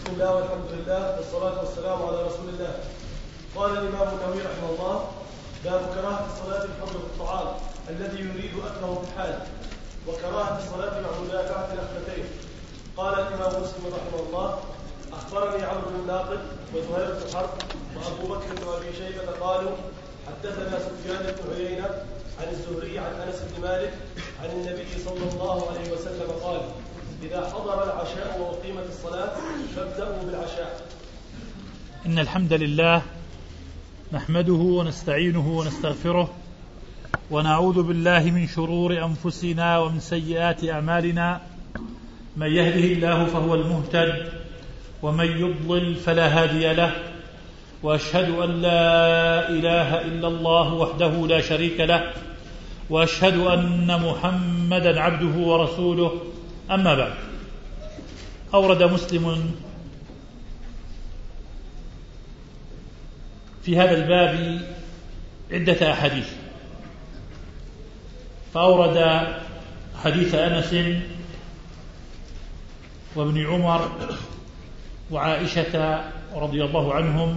بسم الله والحمد لله والصلاة والسلام على رسول الله. قال الإمام النووي رحمه الله: باب كراهة الصلاة الحر بالطعام الذي يريد أكله في الحال، وكراهة الصلاة مع مدافعة الأخبتين. قال الإمام مسلم رحمه الله: أخبرني عمرو بن ناقد وزهير بن حرب وأبو بكر بن أبي شيبة قالوا حدثنا سفيان بن عيينة عن الزهري عن أنس بن مالك عن النبي صلى الله عليه وسلم قال: إذا حضر العشاء وأقيمت الصلاة فابدأوا بالعشاء. إن الحمد لله نحمده ونستعينه ونستغفره ونعوذ بالله من شرور أنفسنا ومن سيئات أعمالنا. من يهده الله فهو المهتد ومن يضلل فلا هادي له، وأشهد أن لا إله إلا الله وحده لا شريك له، وأشهد أن محمدا عبده ورسوله. أما بعد، أورد مسلم في هذا الباب عدة أحاديث، فأورد حديث أنس وابن عمر وعائشة رضي الله عنهم،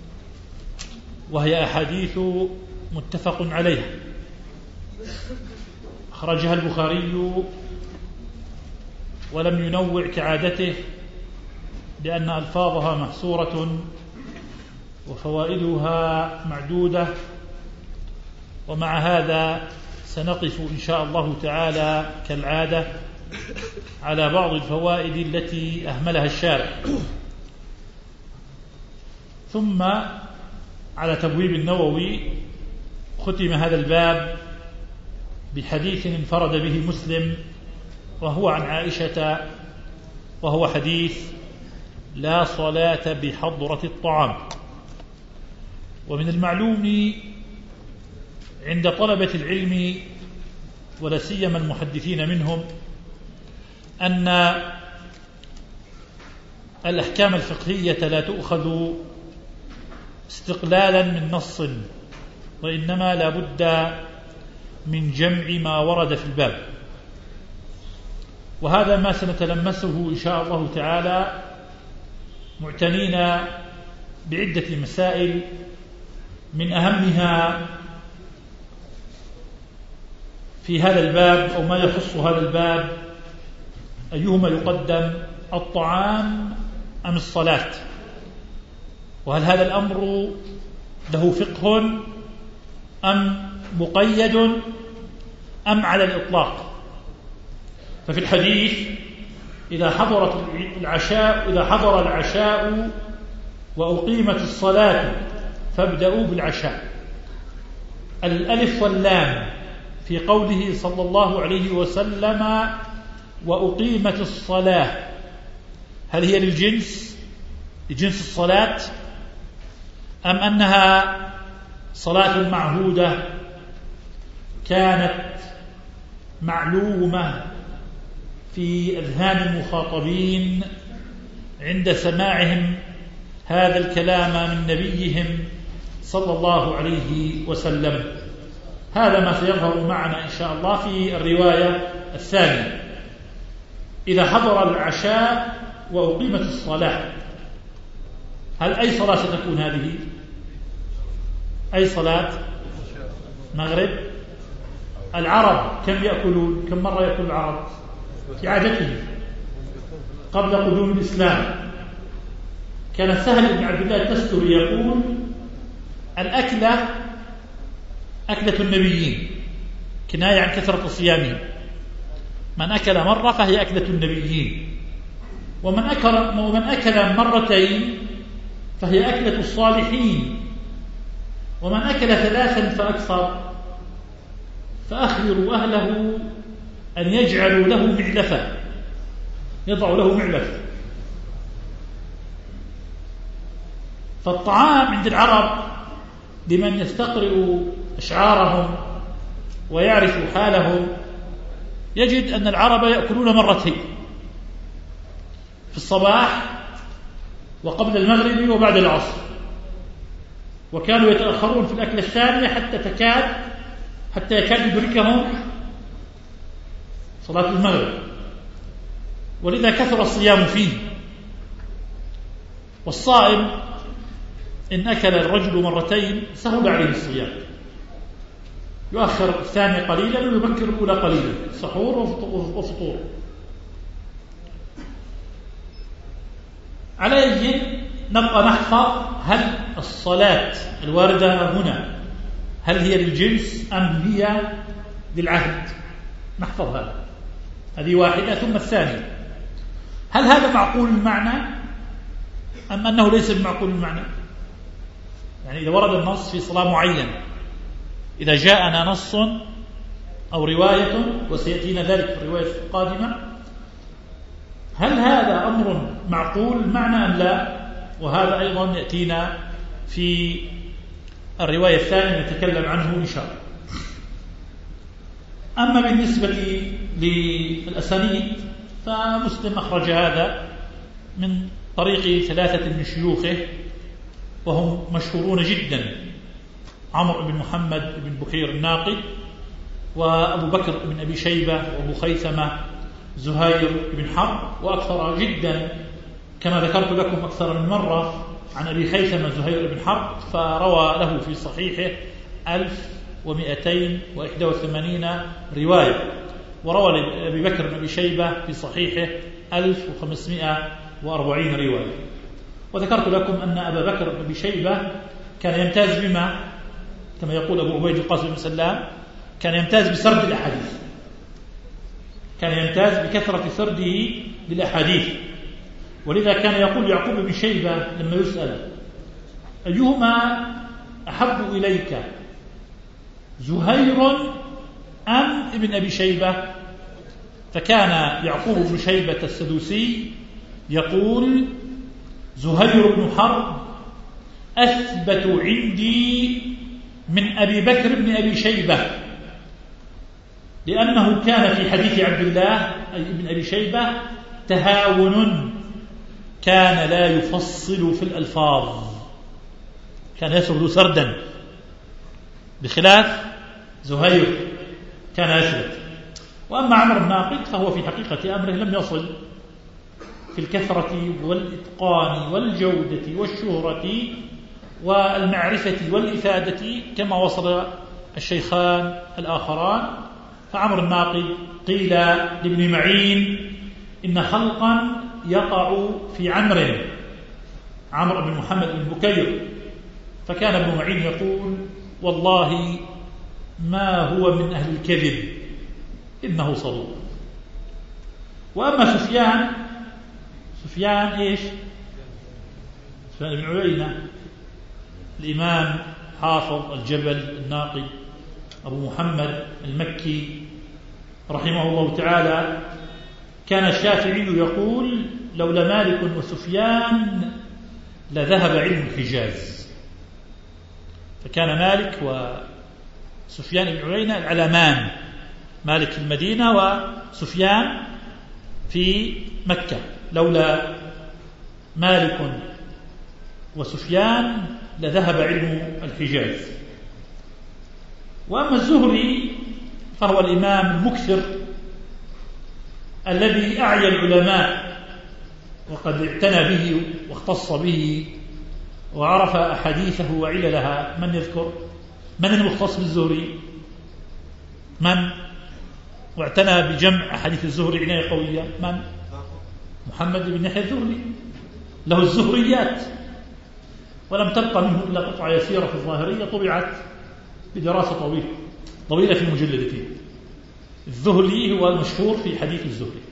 وهي أحاديث متفق عليها، أخرجها البخاري ولم ينوع كعادته لأن ألفاظها محصورة وفوائدها معدودة، ومع هذا سنقف إن شاء الله تعالى كالعادة على بعض الفوائد التي أهملها الشارع، ثم على تبويب النووي ختم هذا الباب بحديث انفرد به مسلم، وهو عن عائشة، وهو حديث لا صلاة بحضرة الطعام. ومن المعلوم عند طلبة العلم ولا سيما المحدثين منهم أن الأحكام الفقهية لا تؤخذ استقلالا من نص، وإنما لا بد من جمع ما ورد في الباب، وهذا ما سنتلمسه إن شاء الله تعالى معتنين بعدة مسائل، من أهمها في هذا الباب أو ما يخص هذا الباب أيهما يقدم، الطعام أم الصلاة؟ وهل هذا الأمر له فقه أم مقيد أم على الإطلاق؟ ففي الحديث إذا حضر العشاء وأقيمت الصلاة فابدأوا بالعشاء، الألف واللام في قوله صلى الله عليه وسلم وأقيمت الصلاة، هل هي لجنس الصلاة أم أنها صلاة معهودة كانت معلومة في أذهان المخاطبين عند سماعهم هذا الكلام من نبيهم صلى الله عليه وسلم؟ هذا ما سيظهر معنا إن شاء الله في الرواية الثانية. إذا حضر العشاء وأقيمت الصلاة، هل أي صلاة ستكون هذه؟ أي صلاة؟ مغرب؟ العرب كم يأكلون؟ كم مرة يأكل العرب في عادته قبل قدوم الإسلام؟ كان سهل بن عبد الله التستري يقول: الأكلة أكلة النبيين، كناية عن كثرة صيامهم. من أكل مرة فهي أكلة النبيين، ومن أكل مرتين فهي أكلة الصالحين، ومن أكل ثلاثا فأكثر فأخبروا أهله أن يجعلوا له معلفة، يضعوا له معلفة. فالطعام عند العرب لمن يستقرئ أشعارهم ويعرف حالهم يجد أن العرب يأكلون مرتين، في الصباح وقبل المغرب وبعد العصر، وكانوا يتأخرون في الأكلة الثانية حتى يكاد يدركهم صلاة المغرب، ولذا كثر الصيام فيه. والصائم إن أكل الرجل مرتين سهل عليه الصيام، يؤخر الثاني قليلا ويبكر الأولى قليلا، سحور وفطور. على أي نبقى نحفظ هل الصلاة الواردة هنا هل هي للجنس أم هي للعهد؟ نحفظ هذه واحدة. ثم الثانية، هل هذا معقول المعنى أم أنه ليس بمعقول المعنى؟ يعني إذا ورد النص في صلاة معينة، إذا جاءنا نص أو رواية وسيأتينا ذلك في الرواية القادمة، هل هذا أمر معقول المعنى أم لا؟ وهذا أيضا يأتينا في الرواية الثانية نتكلم عنه إن شاء الله. أما بالنسبة للأسانيد فمسلم أخرج هذا من طريق 3 من شيوخه وهم مشهورون جدا، عمرو بن محمد بن بحير الناقد، وأبو بكر بن أبي شيبة، وأبو خيثمة زهير بن حرب، وأكثر جدا كما ذكرت لكم أكثر من مرة عن أبي خيثمة زهير بن حرب، فروى له في صحيحه 1281 رواية، وروى لأبي بكر بن أبي شيبة في صحيحه 1540 رواية. وذكرت لكم أن أبا بكر بن أبي شيبة كان يمتاز بما كما يقول أبو عبيد القاسم بن سلام، كان يمتاز بسرد الأحاديث، كان يمتاز بكثرة سرده للأحاديث. ولذا كان يقول يعقوب بن شيبة لما يسأل أيهما أحب إليك زهير أم ابن أبي شيبة؟ فكان يعقوب بن شيبة السدوسي يقول زهير بن حرب أثبت عندي من أبي بكر بن أبي شيبة، لأنه كان في حديث عبد الله أي ابن أبي شيبة تهاون، كان لا يفصل في الألفاظ، كان يسرد سردا، بخلاف زهير كان يسرد. وأما عمرو الناقد فهو في حقيقة أمره لم يصل في الكثرة والإتقان والجودة والشهرة والمعرفة والإفادة كما وصل الشيخان الآخران. فعمرو الناقد قيل لابن معين إن خلقا يقع في عمرو بن محمد بن بكير، فكان ابن معين يقول والله ما هو من أهل الكذب إنه صدوق. وأما سفيان إيش؟ سفيان بن عيينة الإمام حافظ الجبل الناقد أبو محمد المكي رحمه الله تعالى، كان الشافعي يقول لولا مالك وسفيان لذهب علم الحجاز. فكان مالك وسفيان بن عيينة العلمان، مالك في المدينة وسفيان في مكة، لولا مالك وسفيان لذهب علم الحجاز. وأما الزهري فهو الإمام المكثر الذي أعيا العلماء وقد اعتنى به واختص به وعرف أحاديثه وعللها. من يذكر من المختص بالزهري؟ من واعتنى بجمع أحاديث الزهري عناية قوية؟ من؟ محمد بن يحيى الزهري، له الزهريات، ولم تبقى منه إلا قطعة يسيرة في الظاهرية طبعت بدراسة طويلة في مجلدتين. الزهري هو المشهور في حديث الزهري.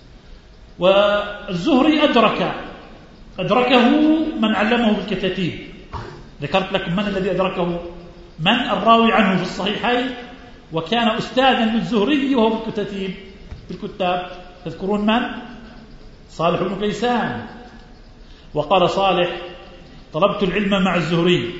والزهري أدركه من علمه بالكتاتيب. ذكرت لكم من الذي أدركه، من الراوي عنه في الصحيحين، وكان أستاذا للزهري وهو في الكتاب. تذكرون من؟ صالح بن كيسان. وقال صالح طلبت العلم مع الزهري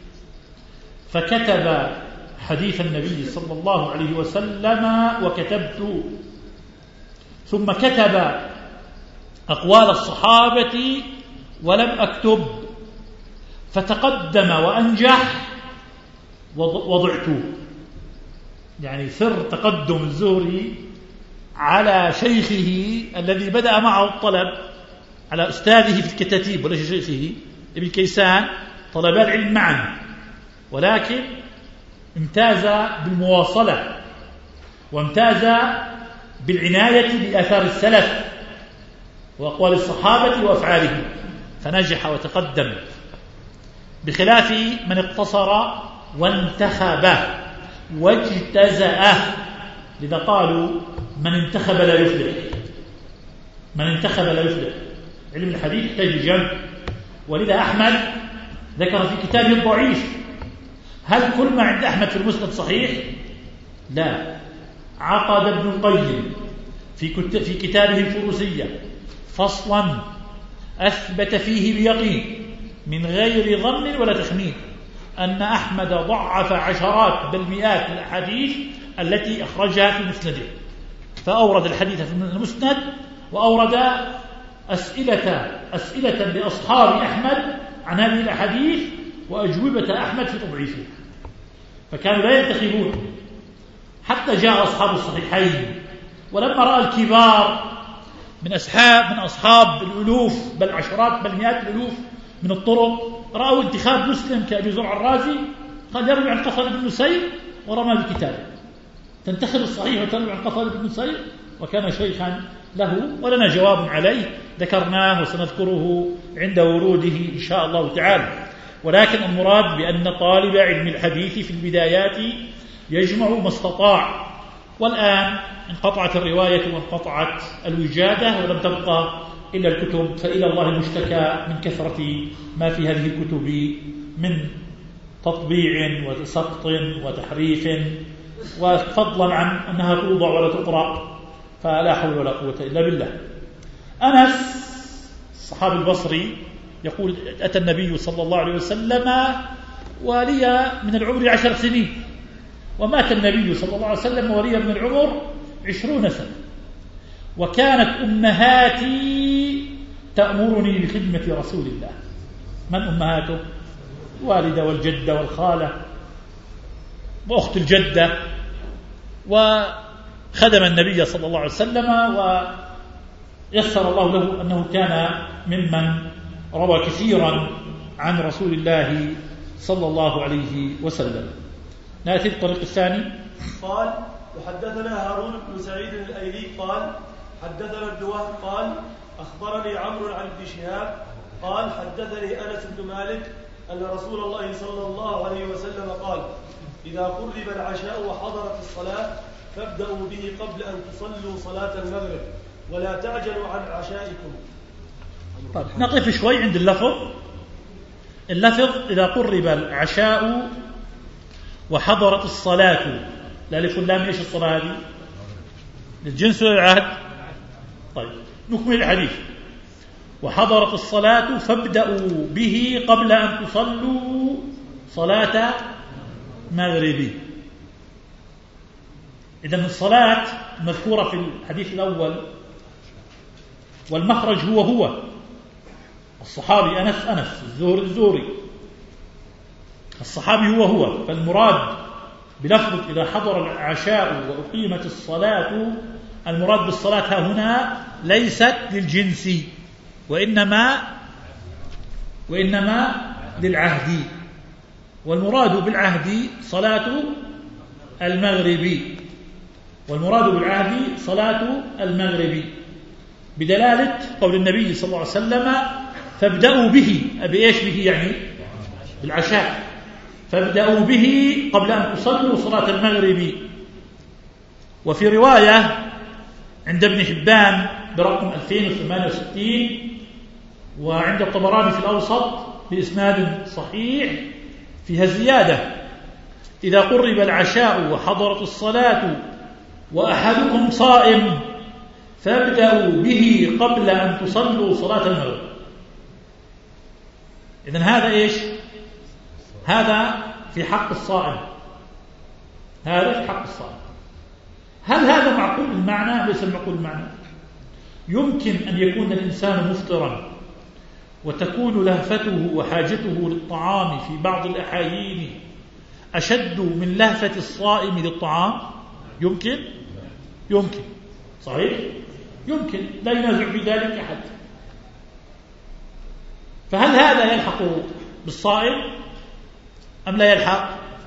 فكتب حديث النبي صلى الله عليه وسلم وكتبت، ثم كتب أقوال الصحابة ولم أكتب، فتقدم وأنجح وضعت. يعني سر تقدم الزهري على شيخه الذي بدأ معه الطلب على أستاذه في الكتاتيب وليس شيخه ابن كيسان طلبا العلم معا، ولكن امتاز بالمواصلة وامتاز بالعناية بآثار السلف وأقوال الصحابة وأفعالهم، فنجح وتقدم، بخلاف من اقتصر وانتخب واجتزأ. لذا قالوا من انتخب لا يفلح، من انتخب لا يفلح. علم الحديث يحتاج جمع، ولذا أحمد ذكر في كتابه الضعيف: هل كل ما عند أحمد في المسند صحيح؟ لا. عقد ابن القيم في كتابه الفروسية فصلا أثبت فيه بيقين من غير ظن ولا تخمين أن أحمد ضعف عشرات بل مئات الأحاديث التي أخرجها في مسنده، فأورد الحديث في المسند وأورد أسئلة لأصحاب أحمد عن هذه الأحاديث وأجوبة أحمد في تضعيفها، فكانوا لا ينتخبون. حتى جاء أصحاب الصحيحين ولما رأى الكبار من أصحاب الألوف بل عشرات بل مئات الألوف من الطرق رأوا انتخاب مسلم كأبي زرع الرازي، قال يروي عن قفل بن نسير ورمى بكتابه. تنتخب الصحيح وتروي عن قفل بن نسير، وكان شيخا له ولنا جواب عليه ذكرناه وسنذكره عند وروده إن شاء الله تعالى. ولكن المراد بأن طالب علم الحديث في البدايات يجمع ما استطاع، والآن انقطعت الرواية وانقطعت الوجادة ولم تبقى إلا الكتب، فإلى الله المشتكى من كثرة ما في هذه الكتب من تطبيع وسقط وتحريف، وفضلا عن أنها توضع ولا تقرأ، فلا حول ولا قوة إلا بالله. أنس الصحابي البصري يقول: أتى النبي صلى الله عليه وسلم ولي من العمر 10 سنين، ومات النبي صلى الله عليه وسلم ولي من العمر 20 سنة، وكانت أمهاتي تأمرني بخدمة رسول الله. من أمهاته؟ الوالدة والجدة والخالة وأخت الجدة، وخدم النبي صلى الله عليه وسلم، ويسر الله له أنه كان ممن روى كثيرا عن رسول الله صلى الله عليه وسلم. نأتي الطريق الثاني. قال: وحدثنا هارون بن سعيد الأيلي قال: حدثنا ابن وهب قال: أخبرني عمرو عن ابن شهاب قال: حدثني أنس بن مالك أن رسول الله صلى الله عليه وسلم قال: إذا قرب العشاء وحضرت الصلاة فابدأوا به قبل أن تصلوا صلاة المغرب ولا تعجلوا عن عشائكم. طيب نقف شوي عند اللفظ إذا قرب العشاء وحضرت الصلاة، لا لكل لام. إيش الصلاة هذه؟ للجنس ولا العهد؟ طيب نكمل الحديث. وحضرت الصلاة فابدأوا به قبل أن تصلوا صلاة مغرب. إذن الصلاة مذكورة في الحديث الأول، والمخرج هو الصحابي أنس الزهري، الصحابي هو، فالمراد بلفظ إذا حضر العشاء وأقيمت الصلاة، المراد بالصلاة هنا ليست للجنس وإنما للعهد، والمراد بالعهد صلاة المغرب، بدلالة قول النبي صلى الله عليه وسلم: فابدأوا به. بإيش به؟ يعني بالعشاء. فابدأوا به قبل أن تصلوا صلاة المغرب. وفي رواية عند ابن حبان برقم 2068، وعند الطبراني في الأوسط بإسناد صحيح فيها زيادة: إذا قرب العشاء وحضرت الصلاة وأحدكم صائم فابدأوا به قبل أن تصلوا صلاة المغرب. إذن هذا إيش؟ هذا في حق الصائم، هل هذا معقول المعنى؟ ليس معقول المعنى. يمكن أن يكون الإنسان مفطرا وتكون لهفته وحاجته للطعام في بعض الأحايين أشد من لهفة الصائم للطعام. يمكن صحيح، يمكن، لا ينازع في ذلك أحد. فهل هذا يلحق بالصائم أم لا يلحق؟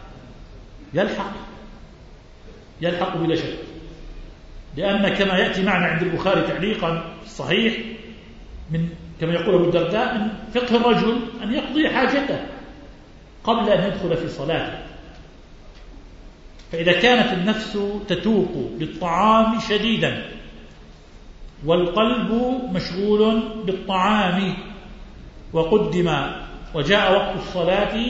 يلحق بلا شك، لأن كما يأتي معنا عند البخاري تعليقا صحيح من كما يقول أبو الدرداء من فقه الرجل أن يقضي حاجته قبل أن يدخل في صلاته. فإذا كانت النفس تتوق للطعام شديدا والقلب مشغول بالطعام وجاء وقت الصلاة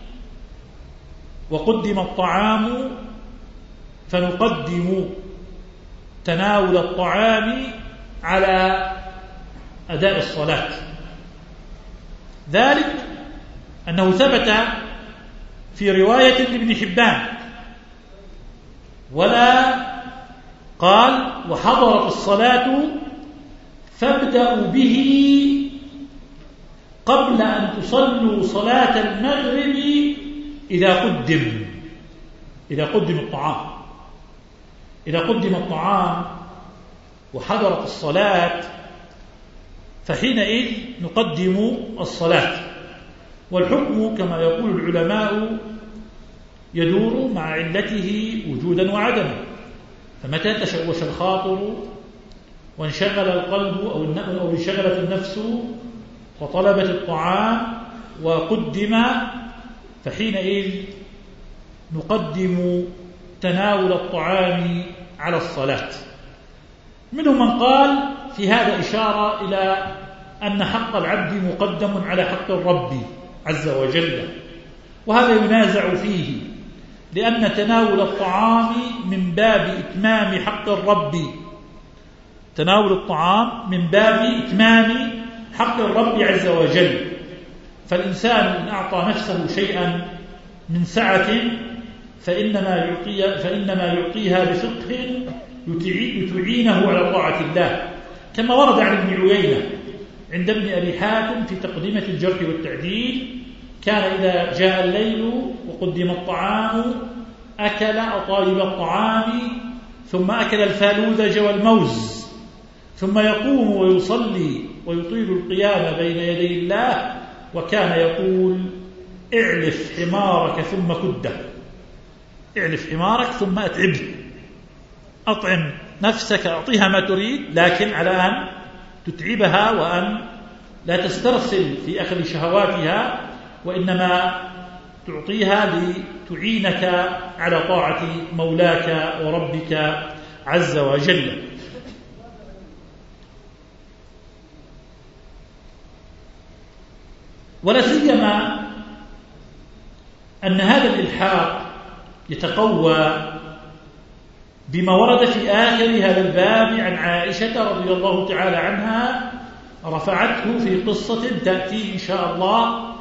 وقدم الطعام، فنقدم تناول الطعام على أداء الصلاة. ذلك أنه ثبت في رواية لابن حبان ولا قال وحضرت الصلاة فابدأوا به قبل أن تصلوا صلاة المغرب إذا قدم الطعام وحضرت الصلاة فحينئذ نقدم الصلاة. والحكم كما يقول العلماء يدور مع علته وجودا وعدما، فمتى تشوش الخاطر وانشغل القلب أو انشغلت النفس وطلبت الطعام وقدم، فحينئذ نقدم تناول الطعام على الصلاة. منهم من قال في هذا إشارة إلى أن حق العبد مقدم على حق الرب عز وجل، وهذا ينازع فيه، لأن تناول الطعام من باب إتمام حق الرب، حق الرب عز وجل. فالإنسان إن أعطى نفسه شيئا من سعة فإنما يعطيها بفقه يتعينه على طاعة الله، كما ورد عن ابن عيينة عند ابن أبي حاتم في تقدمة الجرح والتعديل: كان إذا جاء الليل وقدم الطعام أكل أطايب الطعام ثم أكل الفالوذج والموز، ثم يقوم ويصلي ويطيل القيام بين يدي الله، وكان يقول: اعلف حمارك ثم كده، اعلف حمارك ثم أتعبه، أطعم نفسك، أعطيها ما تريد، لكن على أن تتعبها وأن لا تسترسل في أخذ شهواتها، وإنما تعطيها لتعينك على طاعة مولاك وربك عز وجل. ولا سيما أن هذا الإلحاق يتقوى بما ورد في آخر هذا الباب عن عائشة رضي الله تعالى عنها، رفعته في قصة تأتي إن شاء الله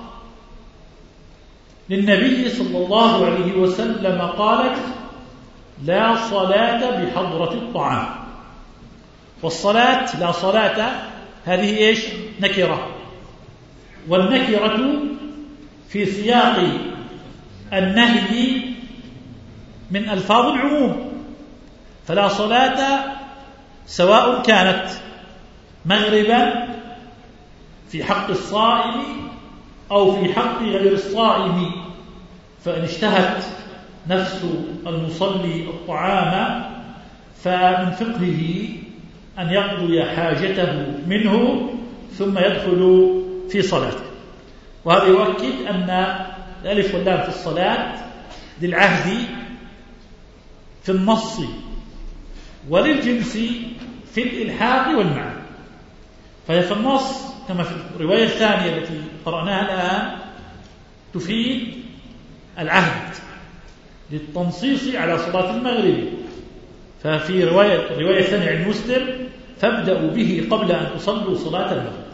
للنبي صلى الله عليه وسلم، قالت: لا صلاة بحضرة الطعام. والصلاة لا صلاة هذه إيش؟ نكرة، والنكرة في سياق النهي من ألفاظ العموم، فلا صلاة سواء كانت مغربا في حق الصائم أو في حق غير الصائم، فإن اشتهت نفس المصلي الطعام فمن فقهه أن يقضي حاجته منه ثم يدخل في صلاته. وهذا يؤكد أن الألف واللام في الصلاة للعهد في النص وللجنس في الإلحاق والمعنى، فهي في النص كما في الرواية الثانية التي قرأناها الآن تفيد العهد للتنصيص على صلاة المغرب، ففي الرواية الثانية عن مسلم: فابدأوا به قبل أن تصلوا صلاة المغرب.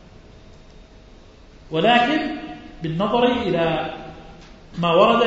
ولكن بالنظر إلى ما ورد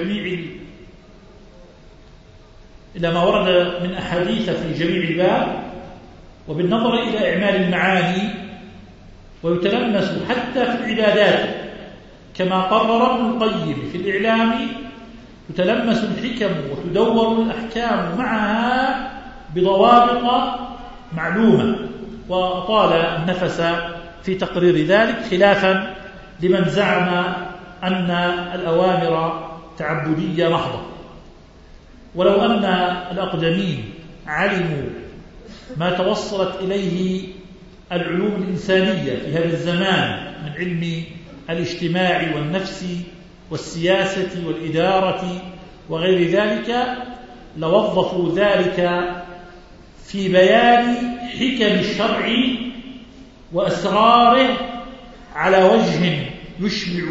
من أحاديث في جميع الباب، وبالنظر إلى إعمال المعاني، ويتلمس حتى في العبادات كما قرر ابن القيم في الإعلام، تتلمس الحكم وتدور الأحكام معها بضوابط معلومة، وطال النفس في تقرير ذلك، خلافا لمن زعم أن الأوامر تعبدية محضة. ولو أن الأقدمين علموا ما توصلت إليه العلوم الإنسانية في هذا الزمان من علم الاجتماع والنفس والسياسة والإدارة وغير ذلك، لوظفوا ذلك في بيان حكم الشرع وأسراره على وجه يشبع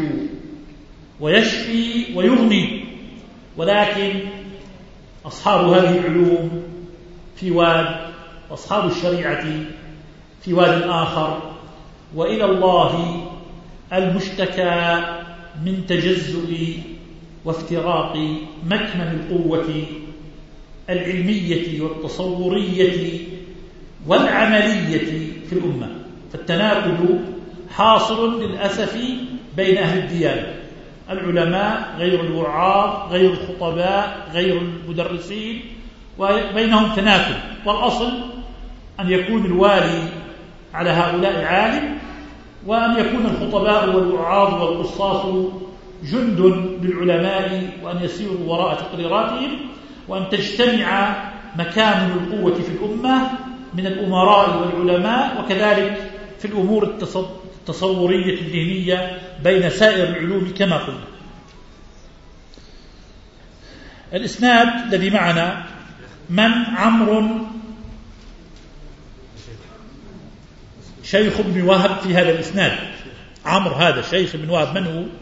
ويشفي ويغني. ولكن أصحاب هذه العلوم في واد، وأصحاب الشريعة في واد آخر، وإلى الله المشتكى من تجزؤ وافتراق مكمن القوة العلمية والتصورية والعملية في الأمة. فالتناقض حاصل للأسف بين أهل الديانة، العلماء غير الوعاظ غير الخطباء غير المدرسين، وبينهم تناقض. والأصل أن يكون الوالي على هؤلاء عالم، وأن يكون الخطباء والوعاظ والقصاص جند للعلماء، وأن يسيروا وراء تقريراتهم، وأن تجتمع مكامن القوة في الأمة من الأمراء والعلماء، وكذلك في الأمور التصورية الذهنية بين سائر العلوم كما قلنا. الإسناد الذي معنا: من عمرو شيخ ابن وهب في هذا الإسناد. عمرو هذا شيخ ابن وهب من هو؟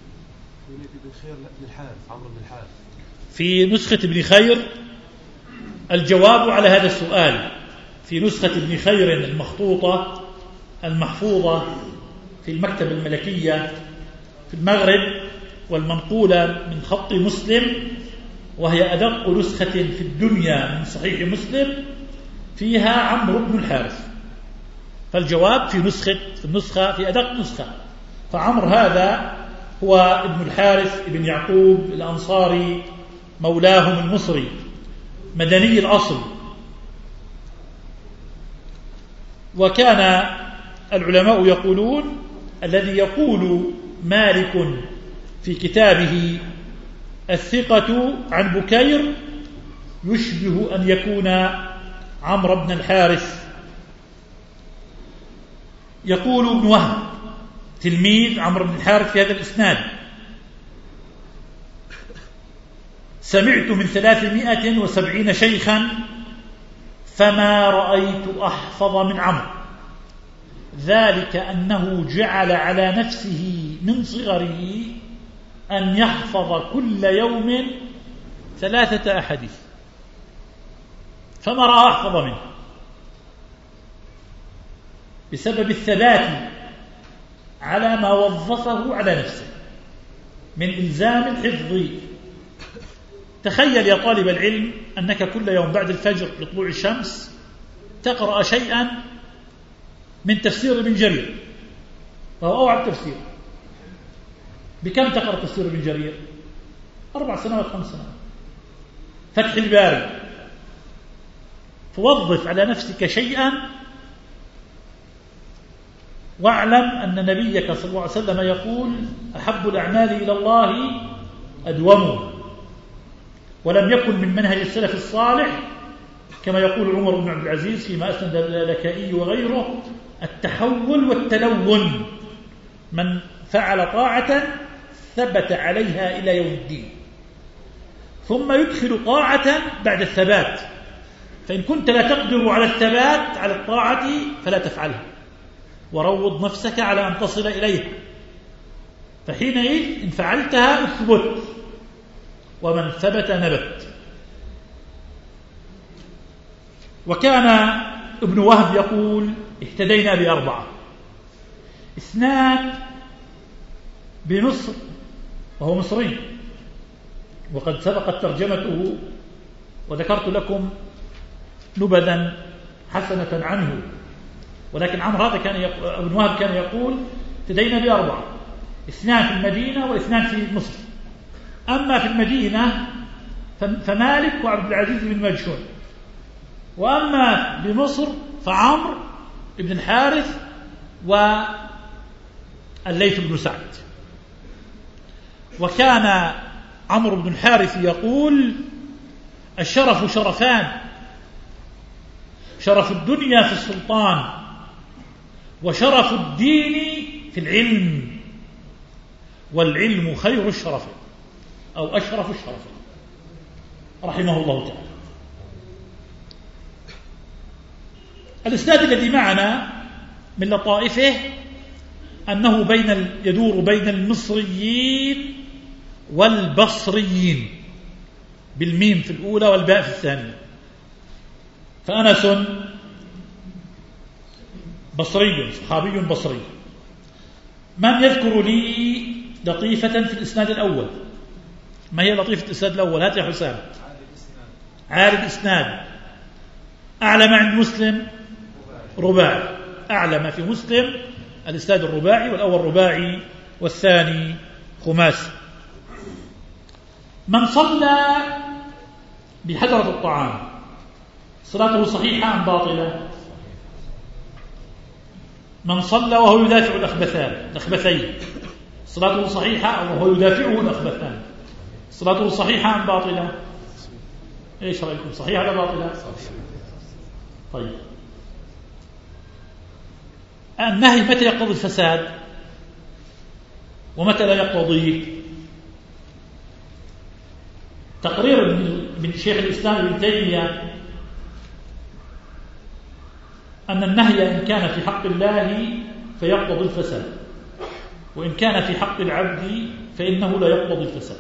في نسخة ابن خير الجواب على هذا السؤال في نسخة ابن خير المخطوطة المحفوظة في المكتبة الملكية في المغرب، والمنقولة من خط مسلم، وهي أدق نسخة في الدنيا من صحيح مسلم، فيها عمرو بن الحارث. فالجواب في النسخة في أدق نسخة. فعمرو هذا هو ابن الحارث ابن يعقوب الأنصاري مولاهم المصري مدني الأصل. وكان العلماء يقولون: الذي يقول مالك في كتابه الثقة عن بكير يشبه أن يكون عمرو بن الحارث. يقول ابن وهب تلميذ عمرو بن الحارث في هذا الإسناد: سمعت من 370 شيخا فما رأيت أحفظ من عمرو، ذلك أنه جعل على نفسه من صغره أن يحفظ كل يوم 3 أحاديث، فما رأى أحفظ منه، بسبب الثبات على ما وظفه على نفسه من إلزام الحفظ. تخيل يا طالب العلم أنك كل يوم بعد الفجر لطلوع الشمس تقرأ شيئا من تفسير ابن جرير، وهو أوعى تفسير. بكم تقرأ تفسير ابن جرير؟ 4 سنوات 5 سنوات. فتح الباري. توظف على نفسك شيئا، واعلم أن نبيك صلى الله عليه وسلم يقول: أحب الأعمال إلى الله أدومه. ولم يكن من منهج السلف الصالح كما يقول عمر بن عبد العزيز فيما أسند اللالكائي وغيره: التحول والتلون، من فعل طاعة ثبت عليها إلى يوم الدين، ثم يدخل طاعة بعد الثبات. فإن كنت لا تقدر على الثبات على الطاعة فلا تفعلها، وروض نفسك على أن تصل إليها، فحينئذ إن فعلتها اثبت، ومن ثبت نبت. وكان ابن وهب يقول: اهتدينا ب4: 2 بمصر وهو مصري، وقد سبقت ترجمته وذكرت لكم نبذا حسنة عنه. ولكن عمرو هذا ابن وهب كان يقول: اهتدينا ب4: 2 في المدينة و2 في مصر. أما في المدينة فمالك وعبد العزيز بن مجشون، وأما بمصر فعمرو بن الحارث والليث بن سعد. وكان عمرو بن الحارث يقول: الشرف شرفان، شرف الدنيا في السلطان، وشرف الدين في العلم، والعلم خير الشرف أو أشرف الشرف، رحمه الله تعالى. الإسناد الذي معنا من لطائفه أنه يدور بين المصريين والبصريين، بالميم في الأولى والباء في الثانية. فأنس بصري، صحابي بصري. من يذكر لي لطيفة في الإسناد الأول؟ ما هي لطيفة الإسناد الأول؟ هات يا حسام. عالي الإسناد. أعلى ما عند مسلم رباعي. أعلى ما في مسلم الإسناد الرباعي، والأول رباعي والثاني خماسي. من صلى بحضرة الطعام صلاته صحيحة أم باطلة؟ من صلى وهو يدافع الأخبثين صلاته صحيحة، أو وهو يدافعه الأخبثان صلاته صحيحة أم باطلة؟ إيش رأيكم، صحيحة ولا باطلة؟ طيب، النهي متى يقتضي الفساد ومتى لا يقتضيه؟ تقرير من شيخ الإسلام ابن تيمية أن النهي إن كان في حق الله فيقتضي الفساد، وإن كان في حق العبد فإنه لا يقتضي الفساد،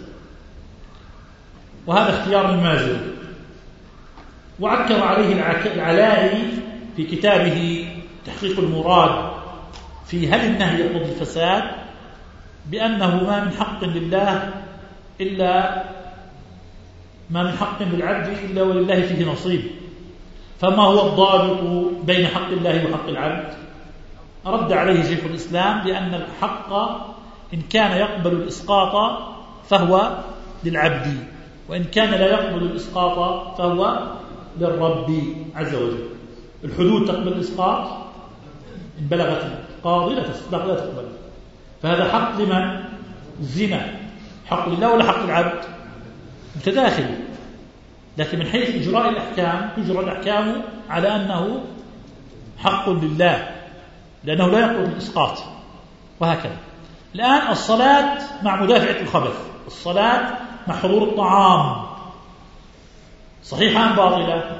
وهذا اختيار المازري. وعكر عليه العلائي في كتابه تحقيق المراد في هل النهي يقتضي الفساد، بأنه ما من حق لله إلا ما من حق للعبد إلا ولله فيه نصيب. فما هو الضابط بين حق الله وحق العبد؟ رد عليه شيخ الإسلام بأن الحق إن كان يقبل الإسقاط فهو للعبد، وإن كان لا يقبل الإسقاط فهو للرب عز وجل. الحدود تقبل الإسقاط، إن بلغت القاضي لا تقبل. فهذا حق لمن؟ الزنا حق لله ولا حق العبد؟ متداخل. لكن من حيث إجراء الأحكام تجرى الأحكام على أنه حق لله، لأنه لا يقبل الإسقاط، وهكذا. الآن الصلاة مع مدافعة الخبث، الصلاة مع حضور الطعام، صحيحة أم باطلة؟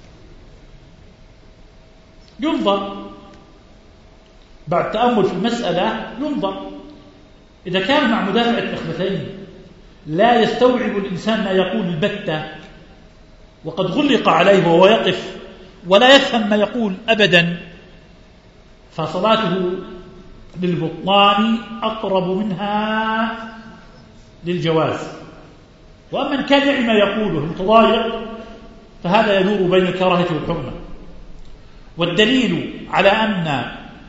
ينظر بعد تأمل في المسألة، ينظر. إذا كان مع مدافعة الأخبثين لا يستوعب الإنسان ما يقول البتة، وقد غلق عليه وهو يقف ولا يفهم ما يقول أبدا، فصلاته للبطلان أقرب منها للجواز. وأما إن كان يعي ما يقوله متضايق فهذا يدور بين الكراهة والحرمة. والدليل على أن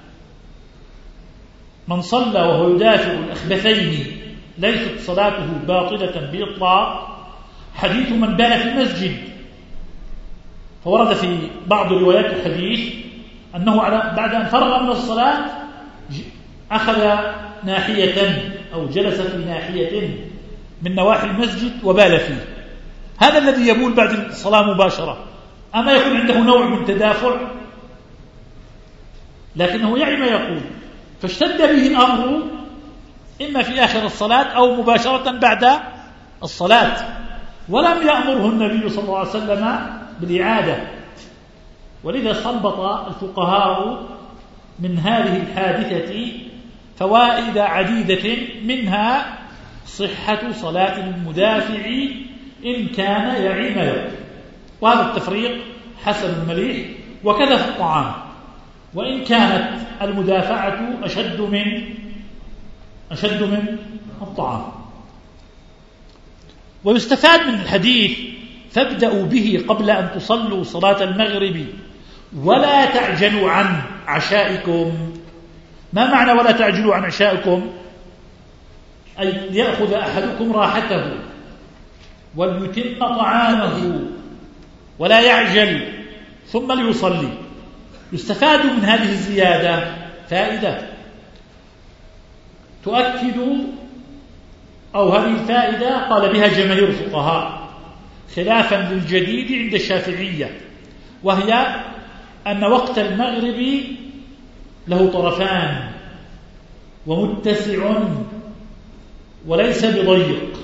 من صلى وهو يدافع الأخبثين ليست صلاته باطلة بإطلاق حديث من بال في المسجد. فورد في بعض روايات الحديث أنه بعد أن فرغ من الصلاة أخذ ناحية أو جلس في ناحية من نواحي المسجد وبال فيه. هذا الذي يبول بعد الصلاة مباشرة. أما يكون عنده نوع من تدافع، لكنه يعي ما يقول، فاشتد به الأمر إما في آخر الصلاة أو مباشرة بعد الصلاة، ولم يأمره النبي صلى الله عليه وسلم بالإعادة. ولذا استنبط الفقهاء من هذه الحادثة فوائد عديدة، منها صحة صلاة المدافع إن كان يعي ما يقول، وهذا التفريق حسن مليح. وكذا في الطعام، وإن كانت المدافعة أشد من الطعام. ويستفاد من الحديث: فابدأوا به قبل أن تصلوا صلاة المغرب ولا تعجلوا عن عشائكم. ما معنى ولا تعجلوا عن عشائكم؟ أي يأخذ أحدكم راحته وليتم طعامه ولا يعجل ثم ليصلي. يستفاد من هذه الزيادة فائدة تؤكد، أو هذه الفائدة قال بها جماهير الفقهاء خلافا للجديد عند الشافعية، وهي أن وقت المغرب له طرفان ومتسع وليس بضيق.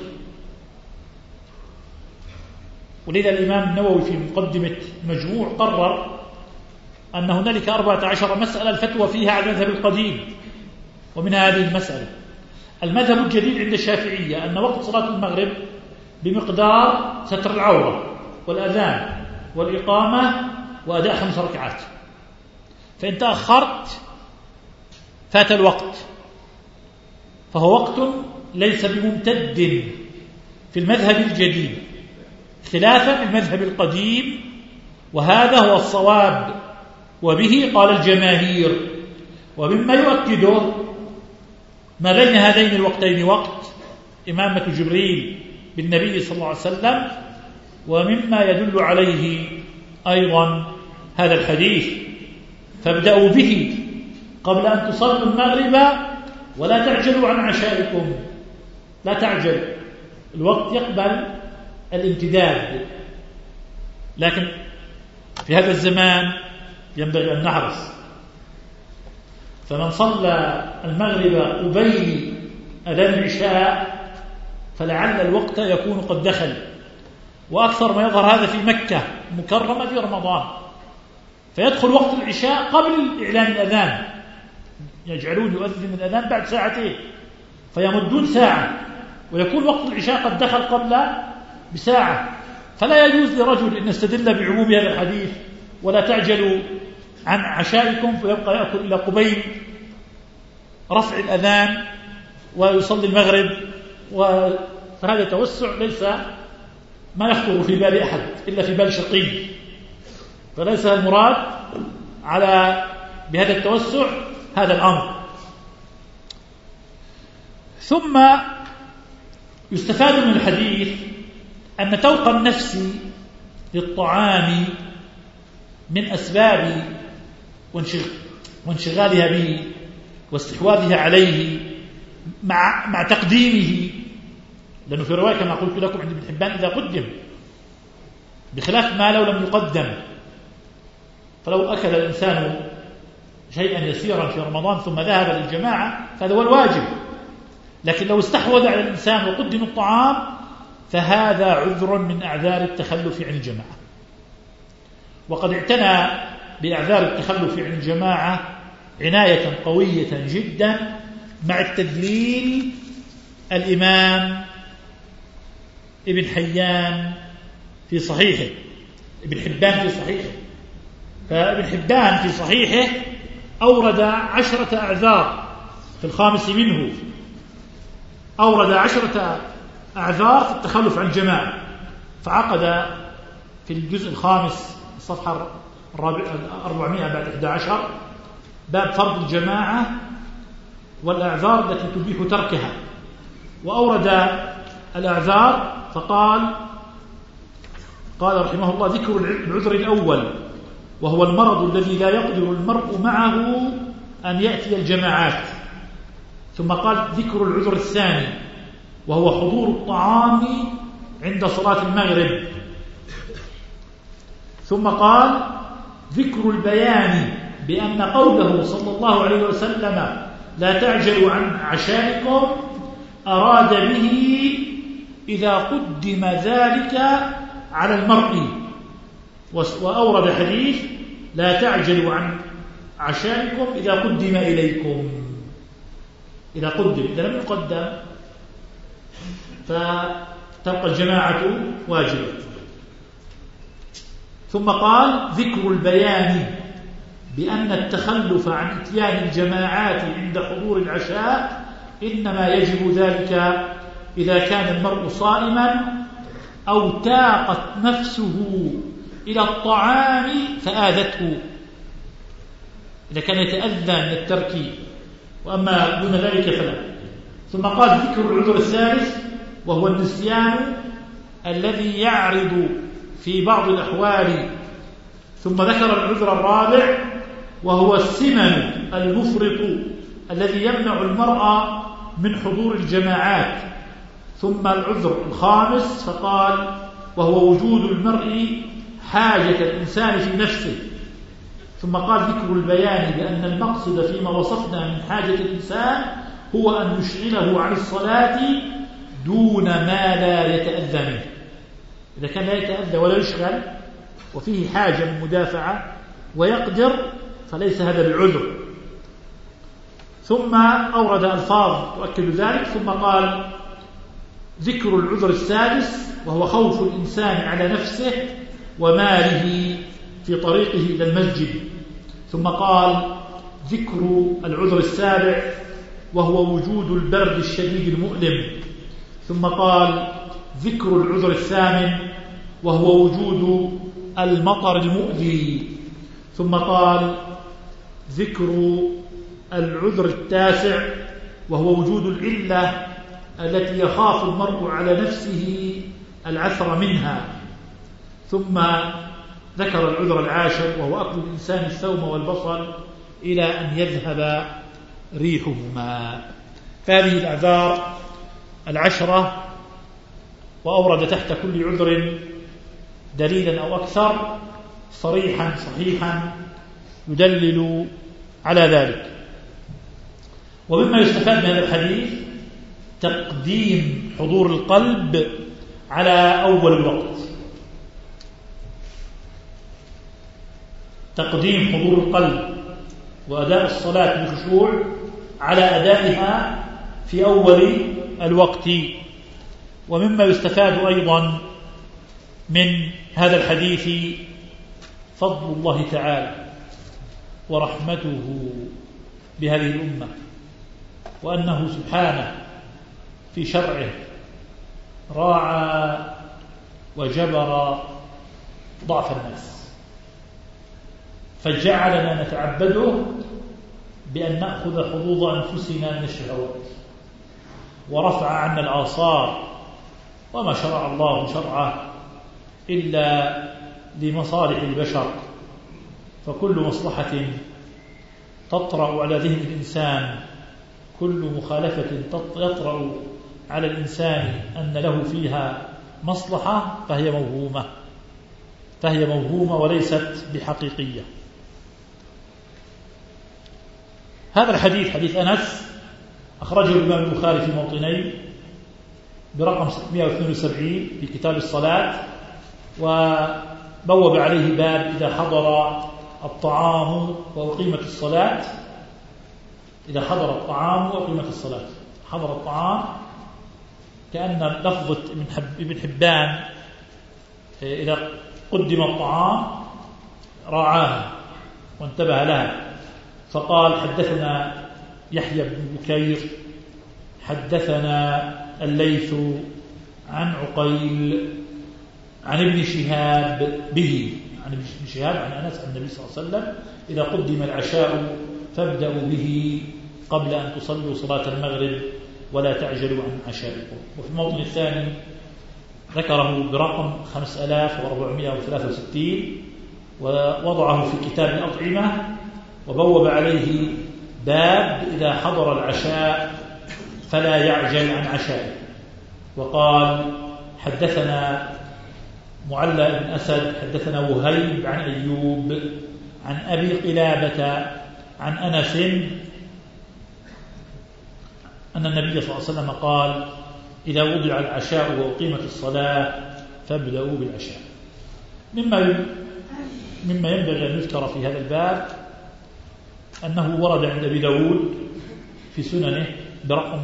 ولذا الإمام النووي في مقدمة مجموع قرر أن هنالك 14 مسألة الفتوى فيها على المذهب القديم، ومنها هذه المسألة. المذهب الجديد عند الشافعية أن وقت صلاة المغرب بمقدار ستر العورة والأذان والإقامة وأداء 5 ركعات، فإن تأخرت فات الوقت، فهو وقت ليس بممتد في المذهب الجديد خلافا للمذهب القديم، وهذا هو الصواب، وبه قال الجماهير. ومما يؤكده ما بين هذين الوقتين وقت إمامة جبريل بالنبي صلى الله عليه وسلم، ومما يدل عليه أيضا هذا الحديث: فابدأوا به قبل أن تصلوا المغرب ولا تعجلوا عن عشائكم. لا تعجل، الوقت يقبل الامتداد، لكن في هذا الزمان ينبغي أن نحرص. فمن صلى المغرب قبيل أذان العشاء فلعل الوقت يكون قد دخل، وأكثر ما يظهر هذا في مكة المكرمة في رمضان، فيدخل وقت العشاء قبل إعلان الأذان، يجعلون يؤذن الأذان بعد 2 ساعة فيمدون ساعة، ويكون وقت العشاء قد دخل قبل بساعة. فلا يجوز لرجل أن يستدل بعموم هذا الحديث ولا تعجلوا عن عشائكم فيبقى يأكل إلى قبيل رفع الأذان ويصلي المغرب، فهذا توسع ليس ما يخطر في بال أحد إلا في بال شقي، فليس المراد على بهذا التوسع هذا الأمر. ثم يستفاد من الحديث أن توق النفس للطعام من أسباب وانشغالها به واستحواذها عليه مع تقديمه، لأنه في رواية كما قلت لكم عند ابن حبان إذا قدم، بخلاف ما لو لم يقدم. فلو أكل الإنسان شيئا يسيرا في رمضان ثم ذهب للجماعة فهذا هو الواجب، لكن لو استحوذ على الإنسان وقدم الطعام فهذا عذر من أعذار التخلف عن الجماعة. وقد اعتنى بأعذار التخلف عن الجماعة عناية قوية جدا مع التدليل الإمام ابن حيان في صحيحه، ابن حبان في صحيحه. فابن حبان في صحيحه أورد 10 أعذار في الخامس منه، أورد 10 أعذار في التخلف عن الجماعة، فعقد في الجزء الخامس الصفحة 400 بعد 11 باب فرض الجماعة والأعذار التي تبيح تركها، وأورد الأعذار فقال رحمه الله: ذكر العذر الأول وهو المرض الذي لا يقدر المرء معه أن يأتي الجماعات، ثم قال: ذكر العذر الثاني وهو حضور الطعام عند صلاة المغرب، ثم قال: ذكر البيان بأن قوله صلى الله عليه وسلم لا تعجلوا عن عشائكم أراد به إذا قدم ذلك على المرء، وأورد حديث لا تعجلوا عن عشائكم إذا قدم إليكم. إذا قدم، إذا لم يقدم فتبقى الجماعة واجبة. ثم قال: ذكر البيان بأن التخلف عن إتيان الجماعات عند حضور العشاء إنما يجب ذلك إذا كان المرء صائما أو تاقت نفسه إلى الطعام فآذته، إذا كان يتأذى من الترك، وأما دون ذلك فلا. ثم قال: ذكر العذر الثالث وهو النسيان الذي يعرض في بعض الأحوال، ثم ذكر العذر الرابع وهو السمن المفرط الذي يمنع المرأة من حضور الجماعات. ثم العذر الخامس فقال وهو وجود المرء حاجة الإنسان في نفسه. ثم قال ذكر البيان بأن المقصد فيما وصفنا من حاجة الإنسان هو أن يشغله عن الصلاة دون ما لا يتأذى منه. إذا كان لا يتأذى ولا يشغل وفيه حاجة من مدافعة ويقدر فليس هذا العذر. ثم أورد ألفاظ تؤكد ذلك. ثم قال ذكر العذر السادس وهو خوف الإنسان على نفسه وماله في طريقه إلى المسجد. ثم قال ذكر العذر السابع وهو وجود البرد الشديد المؤلم. ثم قال ذكر العذر الثامن وهو وجود المطر المؤذي. ثم قال ذكر العذر التاسع وهو وجود العلة التي يخاف المرء على نفسه العثر منها. ثم ذكر العذر العاشر وهو أكل الإنسان الثوم والبصل إلى أن يذهب ريحهما. هذه الأعذار العشرة، وأورد تحت كل عذر دليلا أو أكثر صريحا صحيحا يدلل على ذلك. ومما يستفاد من هذا الحديث تقديم حضور القلب على أول الوقت. تقديم حضور القلب وأداء الصلاة بخشوع على أدائها في أول الوقت. ومما يستفاد أيضا من هذا الحديث فضل الله تعالى ورحمته بهذه الأمة، وأنه سبحانه في شرعه راعى وجبر ضعف الناس، فجعلنا نتعبده بأن نأخذ حظوظ أنفسنا من الشهوات، ورفع عنا الآثار، وما شرع الله شرعه إلا لمصالح البشر، فكل مصلحة تطرأ على ذهن الإنسان، كل مخالفة يطرأ على الإنسان أن له فيها مصلحة فهي موهومة وليست بحقيقية. هذا الحديث حديث أنس أخرجه الإمام البخاري في موطنين برقم 672 في كتاب الصلاة، وبوب عليه باب إذا حضر الطعام وأقيمت الصلاة. إذا حضر الطعام وأقيمت الصلاة، حضر الطعام كأن لفظة ابن حبان إذا قدم الطعام راعاها وانتبه لها، فقال حدثنا يحيى بن بكير حدثنا الليث عن عقيل عن ابن شهاب به، عن ابن شهاب عن أنس عن النبي صلى الله عليه وسلم إذا قدم العشاء فابدأوا به قبل أن تصلوا صلاة المغرب ولا تعجلوا عن عشائكم. وفي الموطن الثاني ذكره برقم 5463 ووضعه في كتاب الأطعمة، وبوب عليه باب إذا حضر العشاء فلا يعجل عن عشائه. وقال حدثنا معلى بن أسد حدثنا وهيب عن أيوب عن أبي قلابة عن أنس أن النبي صلى الله عليه وسلم قال إذا وضع العشاء وأقيمت الصلاة فابدأوا بالعشاء. مما ينبغي أن يذكر في هذا الباب أنه ورد عند أبي داود في سننه برقم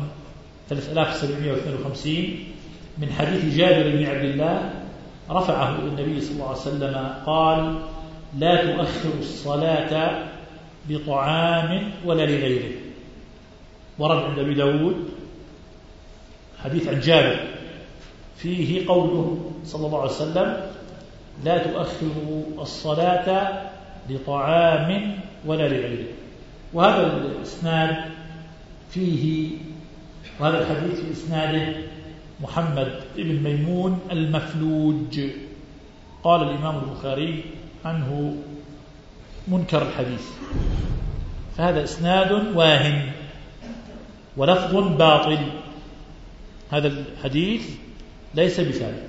3752 من حديث جابر بن عبد الله رفعه إلى النبي صلى الله عليه وسلم قال لا تؤخر الصلاة بطعام ولا لغيره. ورد عند أبي داود حديث عن جابر فيه قوله صلى الله عليه وسلم لا تؤخر الصلاة لطعام ولا لغيره. وهذا الإسناد فيه، وهذا الحديث في إسناده محمد بن ميمون المفلوج. قال الإمام البخاري عنه منكر الحديث، فهذا إسناد واهن ولفظ باطل. هذا الحديث ليس بثابت،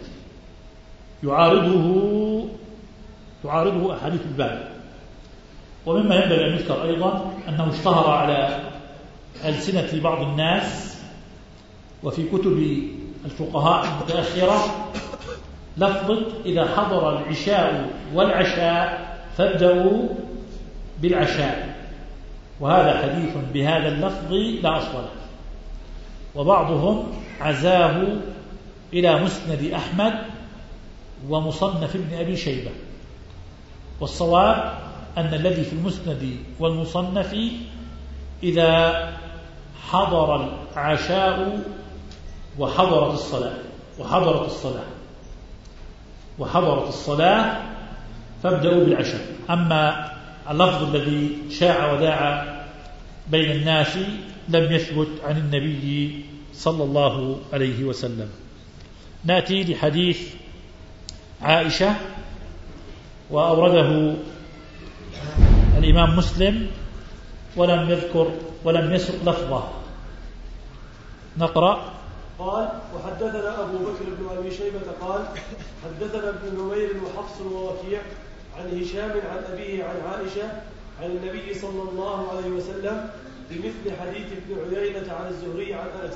يعارضه أحاديث الباب. ومما ينبغي أن يذكر أيضا أنه اشتهر على ألسنة بعض الناس وفي كتب الفقهاء المتأخرة لفظ إذا حضر العشاء والعشاء فابدأوا بالعشاء، وهذا حديث بهذا اللفظ لا أصل له. وبعضهم عزاه إلى مسند أحمد ومصنف ابن أبي شيبة، والصواب أن الذي في المسند والمصنف إذا حضر العشاء وحضرت الصلاة فابدأوا بالعشاء. أما اللفظ الذي شاع وداع بين الناس لم يثبت عن النبي صلى الله عليه وسلم. نأتي لحديث عائشة، وأورده الإمام مسلم ولم يسق لفظه. نقرأ. قال: وحدثنا أبو بكر بن أبي شيبة قال: حدثنا ابن نمير وحفص ووكيع عن هشام عن أبيه عن عائشة عن النبي صلى الله عليه وسلم بمثل حديث ابن عيينة عن الزهري عن أنس.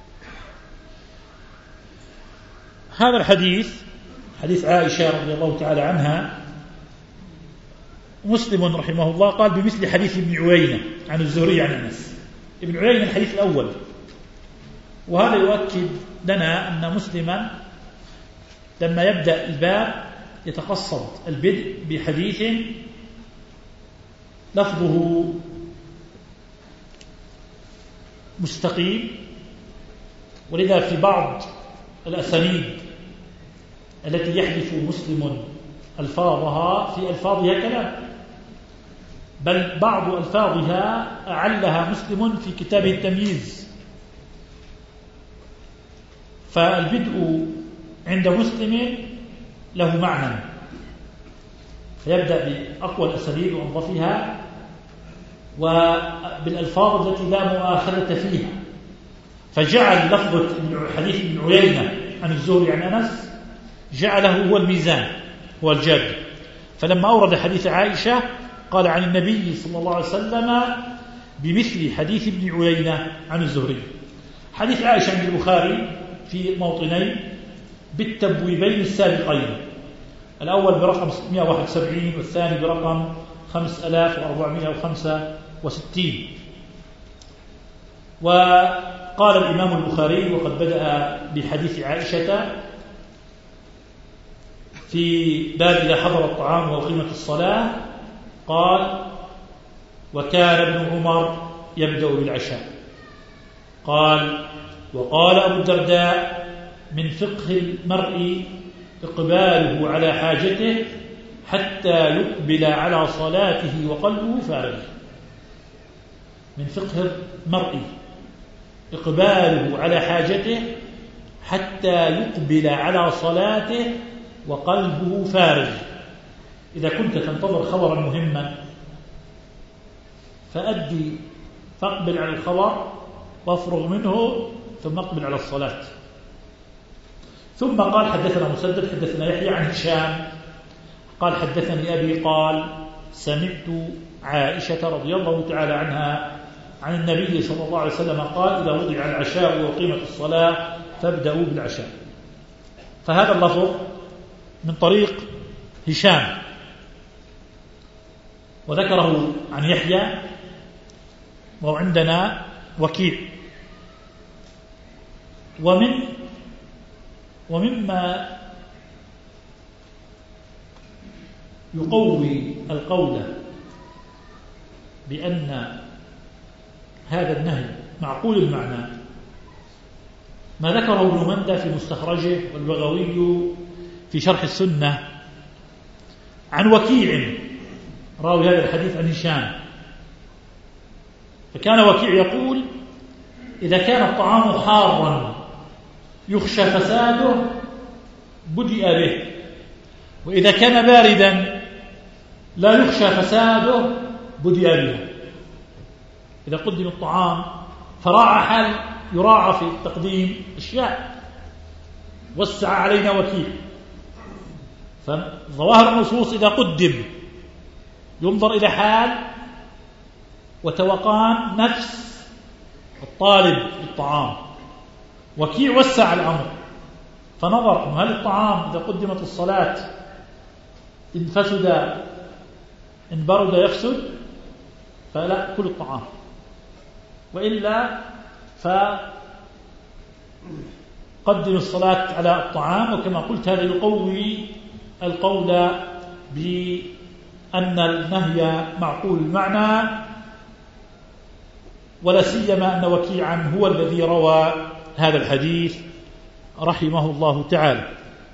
هذا الحديث حديث عائشة رضي الله تعالى عنها، مسلم رحمه الله قال بمثل حديث ابن عيينة عن الزهري عن أنس. ابن عيينة الحديث الأول، وهذا يؤكد لنا أن مسلما لما يبدأ الباب يتقصد البدء بحديث لفظه مستقيم. ولذا في بعض الأسانيد التي يحدث مسلم ألفاظها في ألفاظها كلام، بل بعض ألفاظها أعلها مسلم في كتابه التمييز. فالبدء عند مسلم له معنى، فيبدأ بأقوى الأساليب وأنظفها وبالألفاظ التي لا مؤاخذة فيها، فجعل لفظة حديث ابن عيينة عن الزهري عن أنس جعله هو الميزان، هو الجاد. فلما أورد حديث عائشة قال عن النبي صلى الله عليه وسلم بمثل حديث ابن عيينة عن الزهري. حديث عائشة عند البخاري في موطنين بالتبويبين السابقين، الأول برقم 671 والثاني برقم 5465. وقال الإمام البخاري وقد بدأ بحديث عائشة في باب إذا حضر الطعام وأقيمت الصلاة، قال: وكان ابن عمر يبدأ بالعشاء. قال: وقال أبو الدرداء: من فقه المرء إقباله على حاجته حتى يقبل على صلاته وقلبه فارغ. من فقه المرء إقباله على حاجته حتى يقبل على صلاته وقلبه فارغ. إذا كنت تنتظر خبرا مهما فأقبل على الخبر وافرغ منه ثم اقبل على الصلاة. ثم قال: حدثنا مسدد حدثنا يحيى عن هشام قال: حدثني أبي قال: سمعت عائشة رضي الله تعالى عنها عن النبي صلى الله عليه وسلم قال: إذا وضع العشاء وقيمت الصلاة فابدأوا بالعشاء. فهذا اللفظ من طريق هشام، وذكره عن يحيى، وعندنا وكيع. ومما يقوي القول بأن هذا النهي معقول المعنى ما ذكره ابن مندى في مستخرجه والبغوي في شرح السنة عن وكيع راوي هذا الحديث عن هشام. فكان وكيع يقول: إذا كان الطعام حارا يخشى فساده بدأ به، وإذا كان باردا لا يخشى فساده بدي بها. إذا قدم الطعام فراعى حال يراعى في التقديم أشياء، وسع علينا وكيل. فظواهر النصوص إذا قدم ينظر إلى حال وتوقان نفس الطالب للطعام. وكيع وسع الأمر فنظر هل الطعام إذا قدمت الصلاة إن فسد إن برد يفسد فلا كل الطعام، وإلا فقدم الصلاة على الطعام. وكما قلت هذا يقوي القول بأن النهي معقول المعنى، ولا سيما أن وكيعا هو الذي روى هذا الحديث رحمه الله تعالى.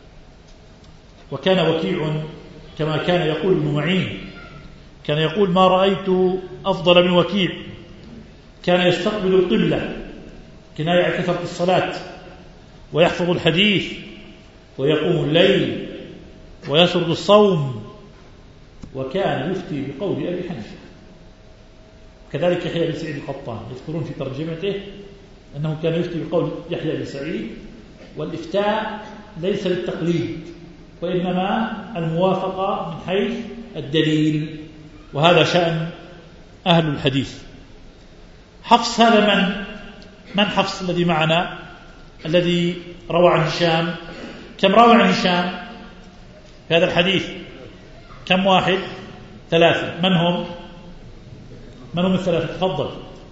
وكان وكيع كما كان يقول ابن معين، كان يقول ما رأيت أفضل من وكيع، كان يستقبل القبلة كناية عن كثرة الصلاة، ويحفظ الحديث، ويقوم الليل، ويسرد الصوم، وكان يفتي بقول أبي حنيفة. كذلك يحيى بن سعيد القطان يذكرون في ترجمته أنه كان يفتي بقول يحيى بن سعيد، والإفتاء ليس للتقليد وإنما الموافقة من حيث الدليل، وهذا شأن أهل الحديث. حفص هذا من حفص الذي معنا الذي روى عن هشام؟ كم راوي عن هشام في هذا الحديث؟ كم واحد؟ 3. من هم الثلاثة؟ تفضل.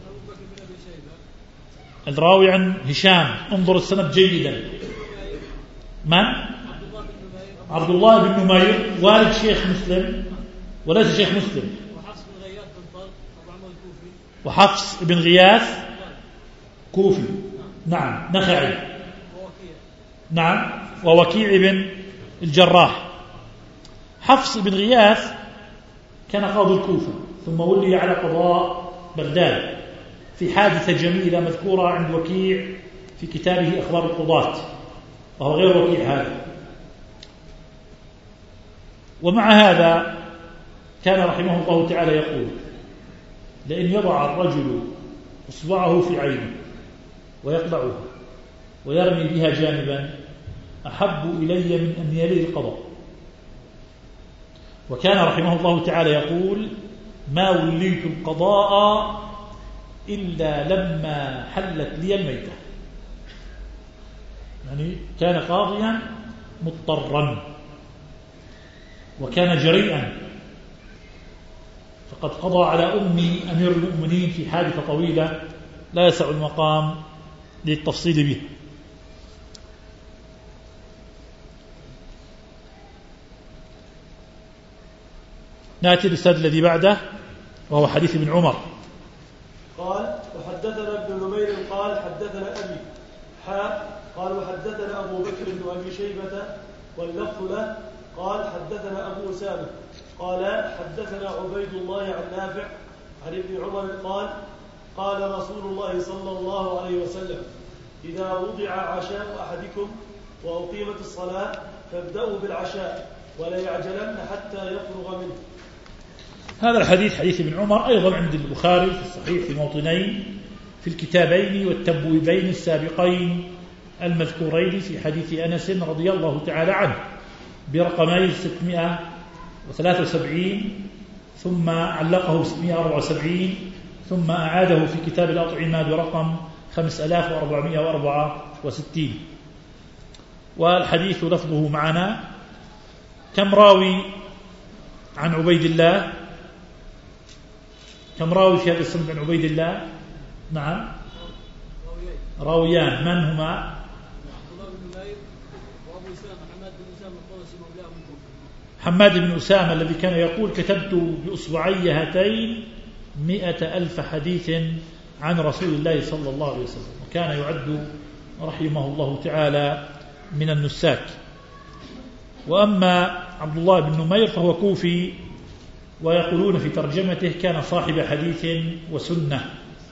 الراوي عن هشام، انظر السند جيدا. من؟ عبد الله بن نمير والد شيخ مسلم وليس شيخ مسلم. وحفص بن غياث كوفي، نعم، نخعي، نعم، ووكيع بن الجراح. حفص بن غياث كان قاضي الكوفة ثم ولي على قضاء بغداد في حادثة جميلة مذكورة عند وكيع في كتابه أخبار القضاة، وهو غير وكيع هذا. ومع هذا كان رحمه الله تعالى يقول لئن يضع الرجل إصبعه في عينه ويقلعها ويرمي بها جانبا أحب إلي من أن يلي القضاء. وكان رحمه الله تعالى يقول ما وليت القضاء إلا لما حلت لي الميتة، يعني كان قاضيا مضطرا وكان جريئا، فقد قضى على أمير المؤمنين في حادثة طويلة لا يسع المقام للتفصيل به. نأتي للسند الذي بعده وهو حديث ابن عمر. قال وحدثنا ابن نمير قال حدثنا أبي قال وحدثنا أبو بكر بن أبي شيبة واللفظ له قال حدثنا أبو أسامة قال حدثنا عبيد الله عن نافع عن ابن عمر قال قال رسول الله صلى الله عليه وسلم إذا وضع عشاء أحدكم وأقيمت الصلاة فابدأوا بالعشاء ولا يعجلن حتى يفرغ منه. هذا الحديث حديث ابن عمر أيضا عند البخاري في الصحيح في موطنين في الكتابين والتبويبين السابقين المذكورين في حديث أنس رضي الله تعالى عنه برقمي 673 ثم علقه 674 ثم أعاده في كتاب الأطعمة برقم 5464. والحديث لفظه معنا. كم راوي عن عبيد الله؟ كم راوي في هذا السند عن عبيد الله؟ نعم، راويان. من هما؟ حماد بن أسامة الذي كان يقول كتبت بأصبعي هاتين 100,000 حديث عن رسول الله صلى الله عليه وسلم، وكان يعد رحمه الله تعالى من النساك. وأما عبد الله بن نمير فهو كوفي، ويقولون في ترجمته كان صاحب حديث وسنة.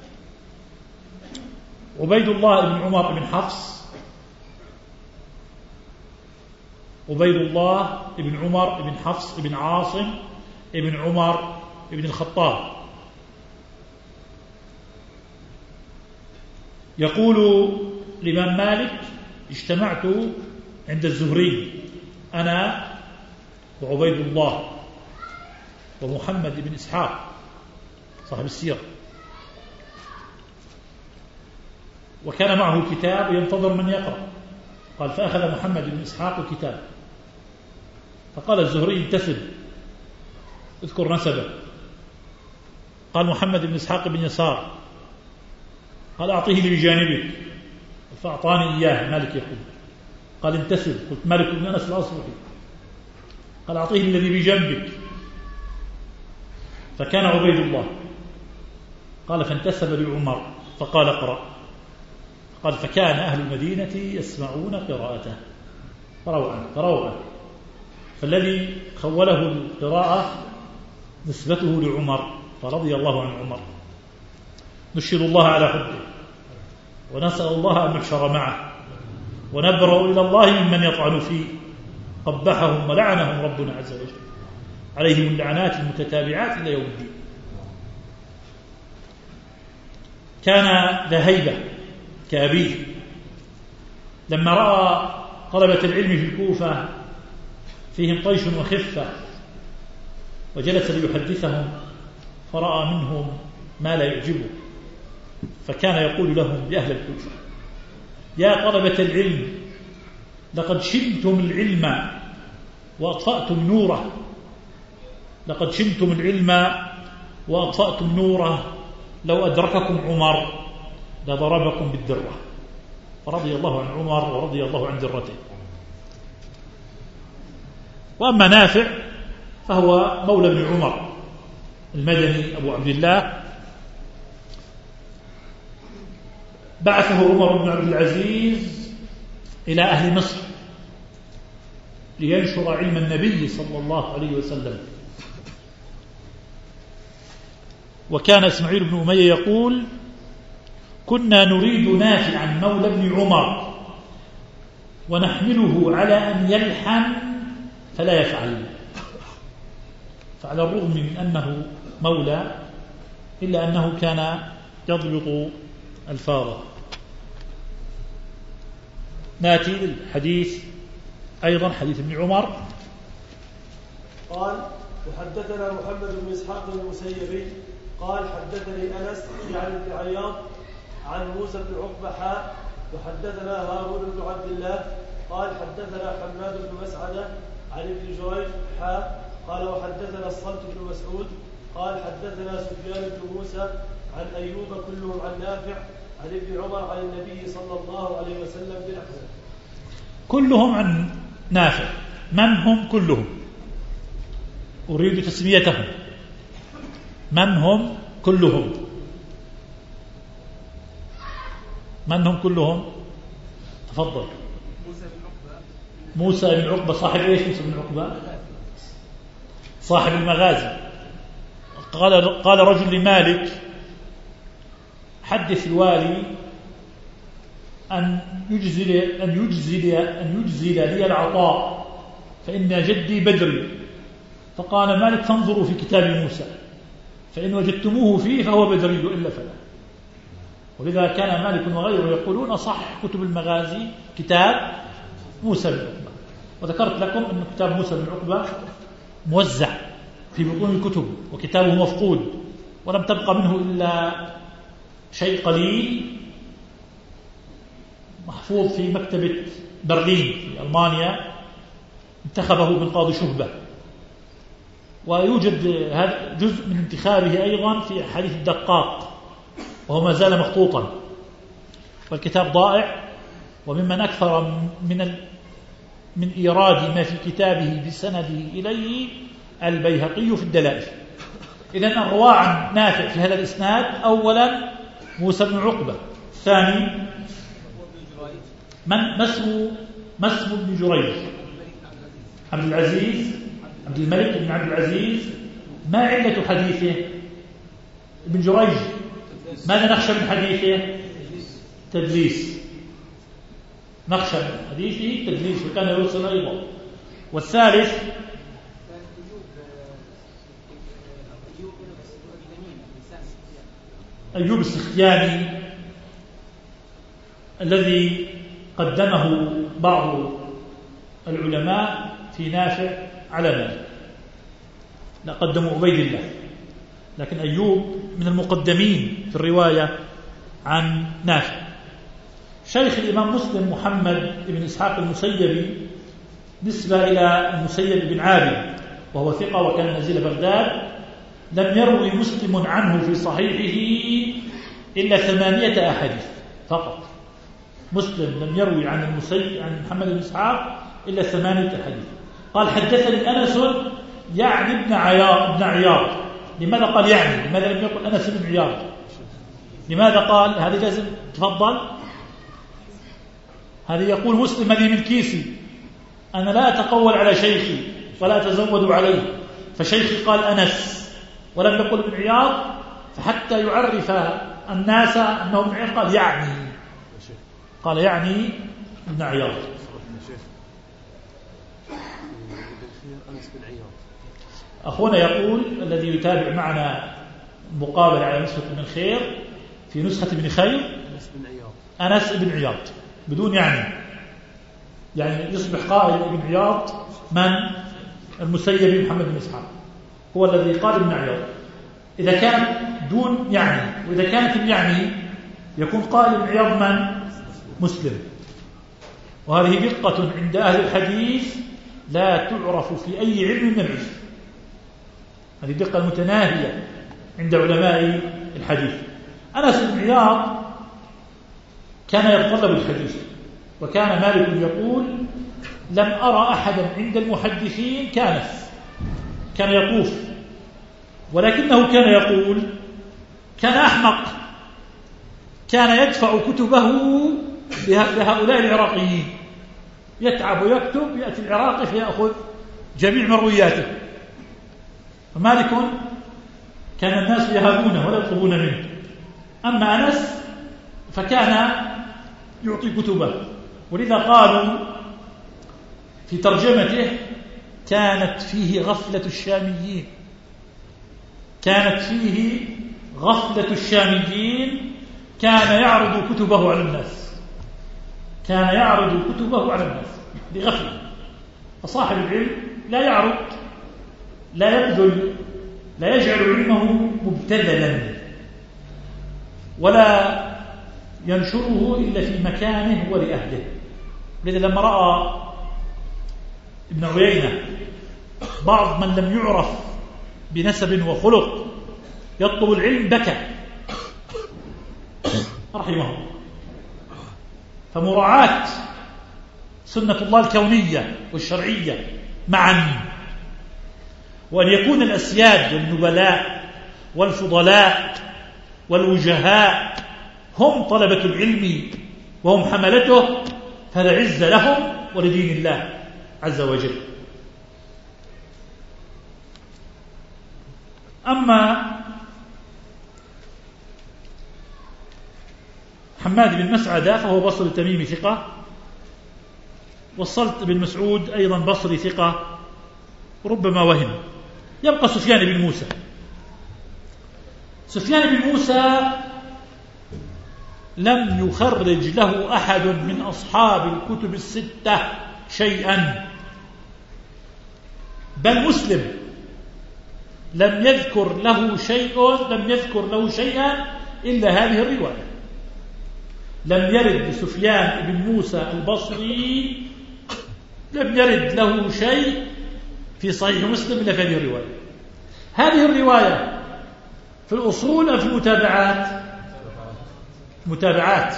عبيد الله بن عمر بن حفص، عبيد الله بن عمر بن حفص بن عاصم ابن عمر ابن الخطاب. يقول الإمام مالك: اجتمعت عند الزهري أنا وعبيد الله ومحمد بن إسحاق صاحب السيرة، وكان معه كتاب ينتظر من يقرأ. قال: فأخذ محمد بن إسحاق الكتاب، فقال الزهري: انتسب، اذكر نسبه. قال محمد بن إسحاق بن يسار. قال: أعطيه لي بجانبك، فأعطاني إياه. مالك يقول: قال: انتسب. قلت: مالك بن أنس الأصبحي. قال: أعطيه الذي بجنبك، فكان عبيد الله. قال: فانتسب لعمر فقال: اقرأ. قال: فكان أهل المدينة يسمعون قراءته فروعا. فالذي خوله القراءة نسبته لعمر، فرضي الله عن عمر. نشهد الله على حبه، ونسأل الله أن نحشر معه، ونبرأ إلى الله ممن يطعن فيه. قبحهم ولعنهم ربنا عز وجل، عليهم اللعنات المتتابعات إلى يوم الدين. كان ذا هيبة كأبيه. لما رأى طلبة العلم في الكوفة فيهم طيش وخفة، وجلس ليحدثهم، فرأى منهم ما لا يعجبه، فكان يقول لهم لأهل الكوفة: يا طلبة العلم، لقد شمتم العلم وأطفأتم نوره، لقد شمتم العلم وأطفأتم نوره، لو أدرككم عمر لضربكم بالدرة. فرضي الله عن عمر ورضي الله عن درته. وأما نافع فهو مولى بن عمر المدني أبو عبد الله. بعثه عمر بن عبد العزيز إلى أهل مصر لينشر علم النبي صلى الله عليه وسلم. وكان إسماعيل بن أمية يقول: كنا نريد نافعا مولى بن عمر ونحمله على أن يلحن فلا يفعل، فعلى الرغم من أنه مولى إلا أنه كان يضبط الفاظه. ناتي للحديث أيضا، حديث ابن عمر. قال: وحدثنا محمد بن إسحاق المسيبي قال: حدثني أنس يعني بن عياض عن موسى بن عقبة وحدثنا هارون بن عبد الله قال: حدثنا حماد بن مسعدة عن ابن جريج قال: وحدثنا الصلت بن مسعود قال: حدثنا سفيان بن موسى عن أيوب كلهم عن نافع عن ابن عمر عن النبي صلى الله عليه وسلم بنحوه. كلهم عن نافع. من هم كلهم؟ أريد تسميتهم. من هم كلهم؟ من هم كلهم؟ تفضل. موسى بن عقبة. صاحب ايش موسى بن عقبة؟ صاحب المغازي. قال رجل لمالك: حدث الوالي أن يجزل لي العطاء فإن جدي بدري. فقال مالك: فانظروا في كتاب موسى، فإن وجدتموه فيه فهو بدري إلا فلا. ولذا كان مالك وغيره يقولون: صح كتب المغازي كتاب موسى بن عقبة. وذكرت لكم أن كتاب موسى بن عقبة موزع في بطون الكتب، وكتابه مفقود، ولم تبقى منه إلا شيء قليل محفوظ في مكتبة برلين في ألمانيا، انتخبه من قاضي شهبة. ويوجد هذا جزء من انتخابه أيضا في حديث الدقاق، وهو ما زال مخطوطا، والكتاب ضائع. وممن أكثر من إيراد ما في كتابه بسنده إليه البيهقي في الدلائل. إذن الرواة عن نافع في هذا الإسناد: أولا موسى بن عقبة، ثاني ما اسم ابن جريج؟ عبد العزيز، عبد الملك بن عبد العزيز. ما علة حديثه؟ ابن جريج ماذا نخشى من حديثه؟ تدليس. نخشى من حديثه تدليس، وكان يرسل أيضا. والثالث أيوب السختياني الذي قدمه بعض العلماء في نافع على مالك، لا قدموا عبيد الله، لكن أيوب من المقدمين في الرواية عن نافع. شيخ الإمام مسلم محمد بن إسحاق المسيبي نسبة إلى المسيب بن عابد وهو ثقة وكان نزيل بغداد، لم يروي مسلم عنه في صحيحه إلا 8 أحاديث فقط. مسلم لم يروي عن محمد بن إسحاق إلا 8 أحاديث. قال حدثني أنس يعني ابن عياض. لماذا قال يعني؟ لماذا لم يقل أنس بن عياض؟ لماذا قال؟ هذه لازم تفضل. هذه يقول مسلم هذه من كيسي، أنا لا أتقول على شيخي ولا أتزود عليه، فشيخي قال أنس ولم يقل ابن عياض، فحتى يعرف الناس أنه ابن عياض قال يعني ابن عياض. أخونا يقول الذي يتابع معنا مقابل على نسخة ابن خير في نسخة ابن خير أنس بن عياض بدون يعني يصبح قائل ابن عياض من؟ المسيب محمد بن إسحاق هو الذي قال ابن عياض. إذا كانت دون يعني، وإذا كانت يعني يكون قائل ابن عياض من؟ مسلم. وهذه دقة عند أهل الحديث لا تعرف في أي علم من العلم، هذه دقة متناهية عند علماء الحديث. أنس بن عياض كان يتطلب الحديث، وكان مالك يقول لم أرى أحدا عند المحدثين كان يطوف، ولكنه كان يقول كان أحمق، كان يدفع كتبه لهؤلاء العراقيين، يتعب ويكتب، يأتي العراقي فيأخذ جميع مروياته. فمالك كان الناس يهابونه ولا يطلبون منه، أما أنس فكان يعطي كتبه. ولذا قالوا في ترجمته كانت فيه غفلة الشاميين، كان يعرض كتبه على الناس، بغفلة. فصاحب العلم لا يعرض، لا يبذل، لا يجعل علمه مبتذلا، ولا ينشره إلا في مكانه ولأهله. لذا لما رأى ابن عيينة بعض من لم يعرف بنسب وخلق يطلب العلم بكى رحمه الله. فمراعاة سنة الله الكونية والشرعية معا، وأن يكون الأسياد والنبلاء والفضلاء والوجهاء هم طلبة العلم وهم حملته، فلا عز لهم ولدين الله عز وجل. أما حماد بن مسعدة فهو بصري تميمي ثقة، والصلت بن مسعود أيضا بصري ثقة ربما وهم. يبقى سفيان بن موسى. سفيان بن موسى لم يخرج له أحد من أصحاب الكتب الستة شيئا، بل مسلم لم يذكر له شيئا إلا هذه الرواية. لم يرد سفيان بن موسى البصري، لم يرد له شيء في صحيح مسلم إلا في هذه الرواية. هذه الرواية في الأصول أو في متابعات.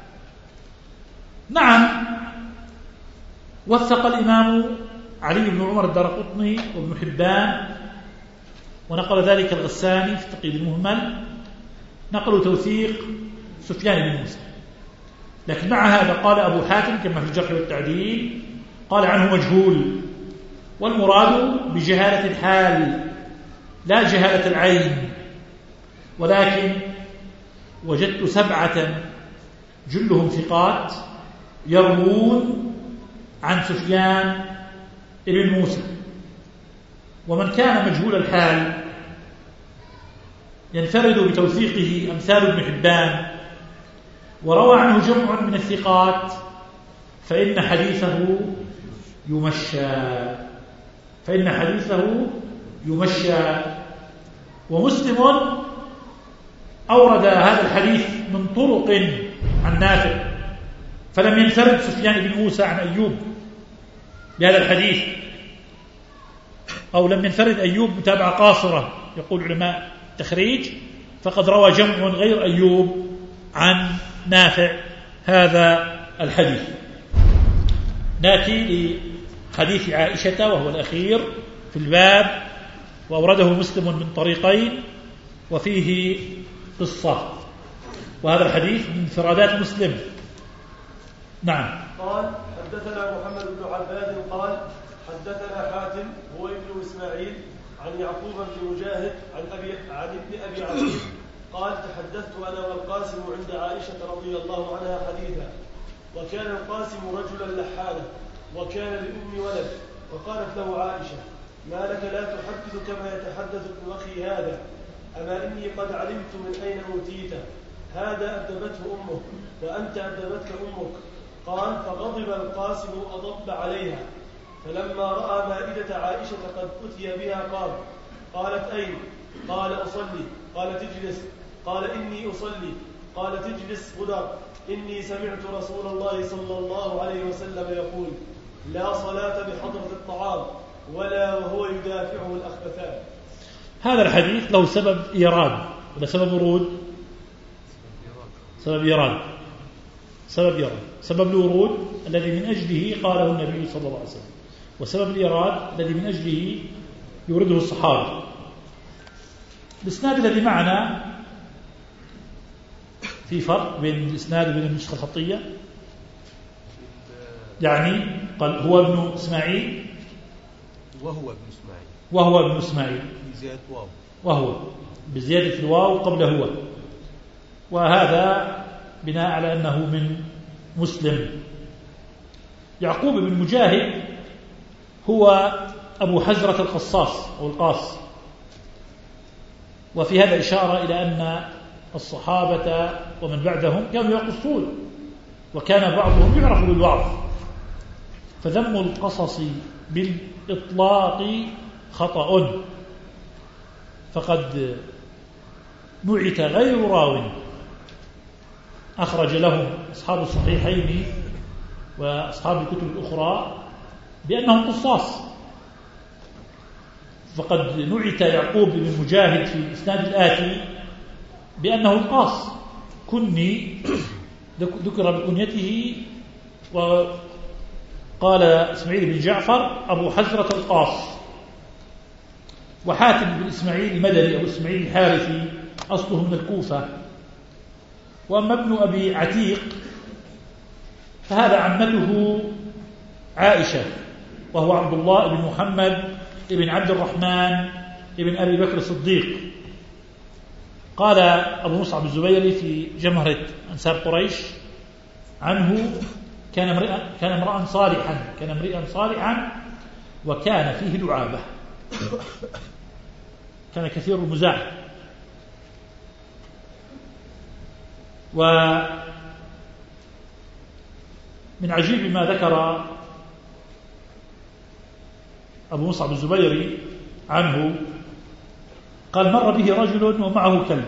نعم، وثق الإمام علي بن عمر الدارقطني وابن حبان، ونقل ذلك الغساني في تقييد المهمل، نقلوا توثيق سفيان بن موسى. لكن مع هذا قال أبو حاتم كما في الجرح والتعديل قال عنه مجهول، والمراد بجهالة الحال لا جهالة العين. ولكن وجدت 7 جلهم ثقات يروون عن سفيان بن موسى، ومن كان مجهول الحال ينفرد بتوثيقه أمثال ابن حبان وروى عنه جمع من الثقات فإن حديثه يمشى. ومسلم أورد هذا الحديث من طرق عن نافع، فلم ينفرد سفيان بن موسى عن أيوب بهذا الحديث، أو لم ينفرد أيوب متابعة قاصرة يقول علماء التخريج، فقد روى جمع غير أيوب عن نافع هذا الحديث. نأتي لحديث عائشة وهو الأخير في الباب، وأورده مسلم من طريقين وفيه قصة، وهذا الحديث من انفرادات مسلم. نعم. قال حدثنا محمد بن عباد قال حدثنا حاتم هو ابن إسماعيل عن يعقوب بن مجاهد عن ابن أبي عقيل قال تحدثت أنا والقاسم عند عائشة رضي الله عنها حديثا، وكان القاسم رجلا لحانا وكان لأم ولد، وقالت له عائشة ما لك لا تحدث كما يتحدث ابن أخي هذا، أما إني قد علمت من أين أوتيته، هذا أدبته أمه وأنت أدبتك أمك. قال فغضب القاسم وأضب عليها، فلما رأى مائدة عائشة قد أتي بها قالت أين؟ قال أصلي. قال تجلس. قال إني أصلي. قال تجلس غدر، إني سمعت رسول الله صلى الله عليه وسلم يقول لا صلاة بحضرة الطعام ولا وهو يدافعه الأخبثان. هذا الحديث له سبب إيراد ولا سبب ورود؟ سبب إيراد. سبب الورود الذي من أجله قاله النبي صلى الله عليه وسلم، وسبب الإيراد الذي من أجله يورده الصحابة. الإسناد الذي معنا في فرق بين الإسناد وبين النسخة الخطية، يعني قال هو ابن إسماعيل وهو ابن إسماعيل وهو بزيادة الواو قبل هو، وهذا بناء على أنه من مسلم. يعقوب بن مجاهد هو أبو حزرة القصاص أو القاص، وفي هذا إشارة إلى أن الصحابة ومن بعدهم كانوا يقصون، وكان بعضهم يعرف بالوعظ، فذم القصص بالإطلاق خطأ، فقد نعت غير راو أخرج لهم أصحاب الصحيحين وأصحاب الكتب الأخرى بأنهم قصاص، فقد نعت يعقوب بن مجاهد في الإسناد الآتي بأنه القاص كني، ذكر بكنيته، وقال إسماعيل بن جعفر أبو حزرة القاص. وحاتم بن إسماعيل المدني أو إسماعيل الحارثي أصله من الكوفة. وأما ابن أبي عتيق فهذا عمته عائشة، وهو عبد الله بن محمد بن عبد الرحمن بن أبي بكر الصديق. قال أبو مصعب الزبيري في جمهرة أنساب قريش عنه كان امرأ صالحا وكان فيه لعابة، كان كثير المزاح. ومن عجيب ما ذكر أبو مصعب الزبيري عنه، قال مر به رجل ومعه كلب،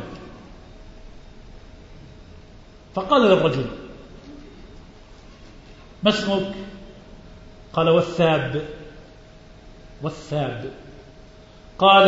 فقال للرجل ما اسمك؟ قال والثاب. قال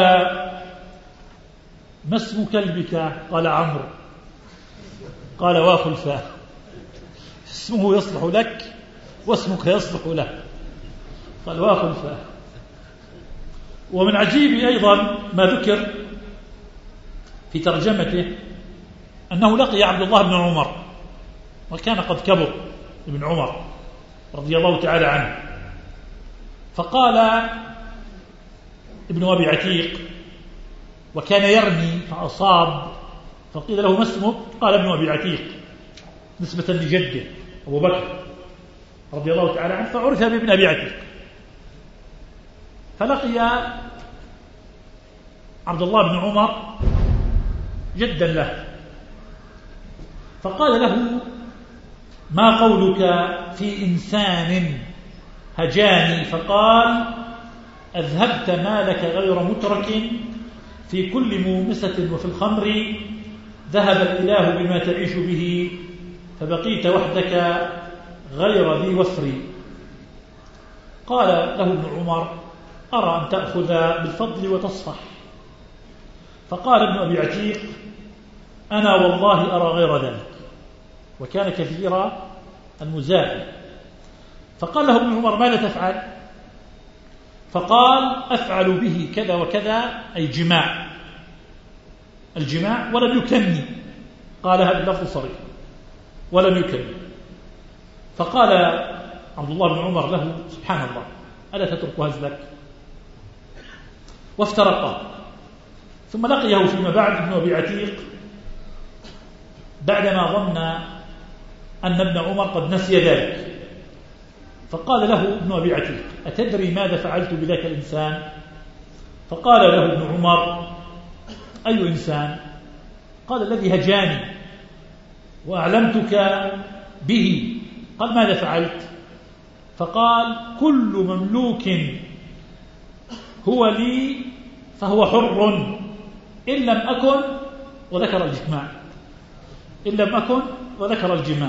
ما اسم كلبك؟ قال عمرو. قال واخلفاه، اسمه يصلح لك واسمك يصلح له. قال واخلفاه. ومن عجيب أيضا ما ذكر في ترجمته أنه لقي عبد الله بن عمر، وكان قد كبر ابن عمر رضي الله تعالى عنه، فقال ابن أبي عتيق وكان يرمي فأصاب، فقيل له ما اسمك؟ قال ابن أبي عتيق نسبة لجده أبو بكر رضي الله تعالى عنه، فعرف بابن أبي عتيق. فلقي عبد الله بن عمر جدا له، فقال له: ما قولك في إنسان هجاني فقال: أذهبت مالك غير مترك، في كل مومسة وفي الخمر ذهب الإله بما تعيش به، فبقيت وحدك غير ذي وفر. قال له ابن عمر: أرى أن تأخذ بالفضل وتصفح. فقال ابن أبي عتيق: أنا والله أرى غير ذلك، وكان كثير المزاح. فقال له ابن عمر: ماذا تفعل؟ فقال: أفعل به كذا وكذا، أي جماع، الجماع، ولم يكني، قال هذا اللفظ صريح، ولم يكني. فقال عبد الله بن عمر له: سبحان الله، ألا تترك هزلك؟ وافترقا. ثم لقيه فيما بعد ابن أبي عتيق بعدما ظن أن ابن عمر قد نسي ذلك، فقال له ابن أبي عتيق: أتدري ماذا فعلت بذاك الإنسان؟ فقال له ابن عمر: أي إنسان؟ قال: الذي هجاني وأعلمتك به. قال: ماذا فعلت؟ فقال: كل مملوك هو لي فهو حر إن لم أكن، وذكر الجماع، إن لم أكن وذكر الجماع.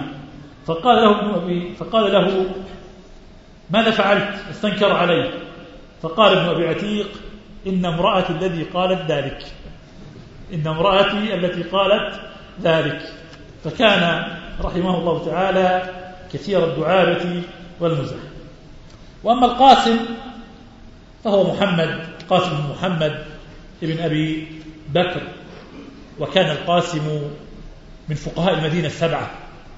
فقال له: ماذا فعلت؟ استنكر عليه. فقال ابن أبي عتيق: إن امرأتي التي قالت ذلك، إن امرأتي التي قالت ذلك. فكان رحمه الله تعالى كثير الدعابة والمزح. وأما القاسم فهو محمد، قاسم بن محمد ابن أبي بكر، وكان القاسم من فقهاء المدينة السبعة،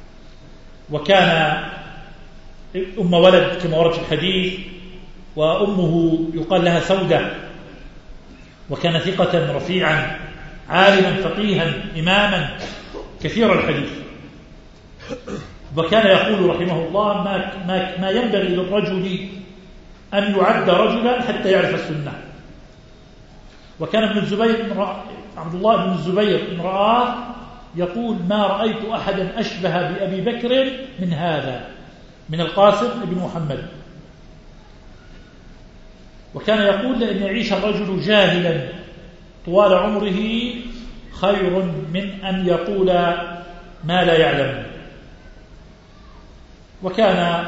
وكان أم ولد كما ورد في الحديث، وأمه يقال لها سودة، وكان ثقة رفيعا عالما فقيها إماما كثير الحديث. وكان يقول رحمه الله: ما ينبغي للرجل أن يعد رجلا حتى يعرف السنة. وكان ابن الزبير عبد الله بن الزبير إن رآه يقول: ما رأيت أحدا أشبه بأبي بكر من هذا، من القاسم بن محمد. وكان يقول: لأن يعيش الرجل جاهلا طوال عمره خير من أن يقول ما لا يعلم. وكان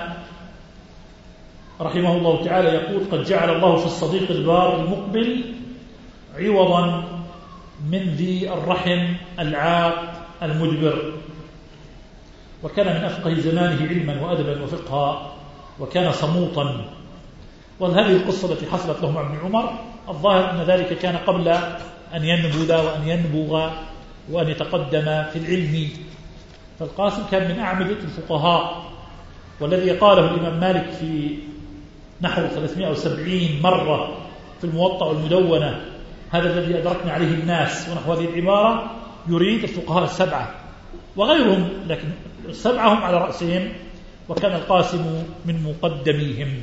رحمه الله تعالى يقول: قد جعل الله في الصديق البار المقبل عوضا من ذي الرحم العاق المدبر. وكان من أفقه زمانه علما وأدبا وفقها، وكان صموتا. وهذه القصة التي حصلت له مع ابن عمر الظاهر أن ذلك كان قبل أن ينبذ وأن ينبغ وأن يتقدم في العلم. فالقاسم كان من أعمدة الفقهاء، والذي قاله الإمام مالك في نحو 370 مرة في الموطأ والمدونة: هذا الذي أدركنا عليه الناس، ونحو هذه العبارة يريد الفقهاء السبعة وغيرهم، لكن السبعة هم على رأسهم، وكان القاسم من مقدميهم.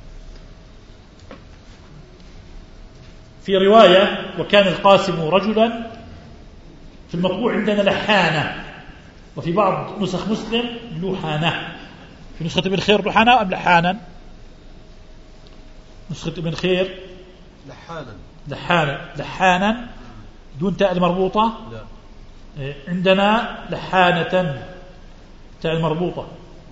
في رواية: وكان القاسم رجلا، في المطبوع عندنا لحانة، وفي بعض نسخ مسلم لحانة. في نسخة ابن خير لحانة أم لحانا؟ نسخة ابن خير لحانا دون تاء المربوطة. لا. عندنا لحانة تاء المربوطة.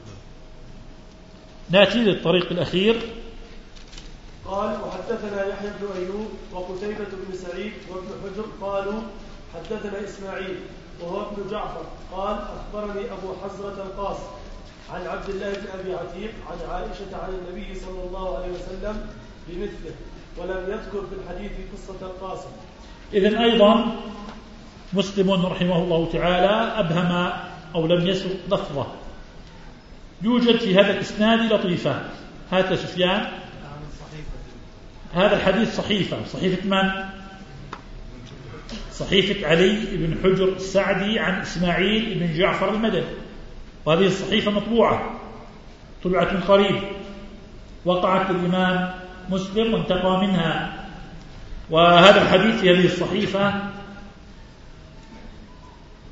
نأتي للطريق الأخير. قال: وحدثنا يحيى بن أيوب وقتيبة بن سعيد وابن حجر قالوا: حدثنا إسماعيل وهو ابن جعفر قال: أخبرني أبو حزرة القاسم عن عبد الله بن أبي عتيق عن عائشة عن النبي صلى الله عليه وسلم بمثله، ولم يذكر في الحديث قصة القاسم. إذن أيضا مسلم رحمه الله تعالى أبهم أو لم يسق لفظه. يوجد في هذا الإسناد لطيفة. هات سفيان. هذا الحديث صحيفة من؟ صحيفة علي بن حجر السعدي عن إسماعيل بن جعفر المدني، وهذه الصحيفة مطبوعة، طبعت من قريب، وقعت الإمام مسلم وانتقى منها. وهذا الحديث في هذه الصحيفة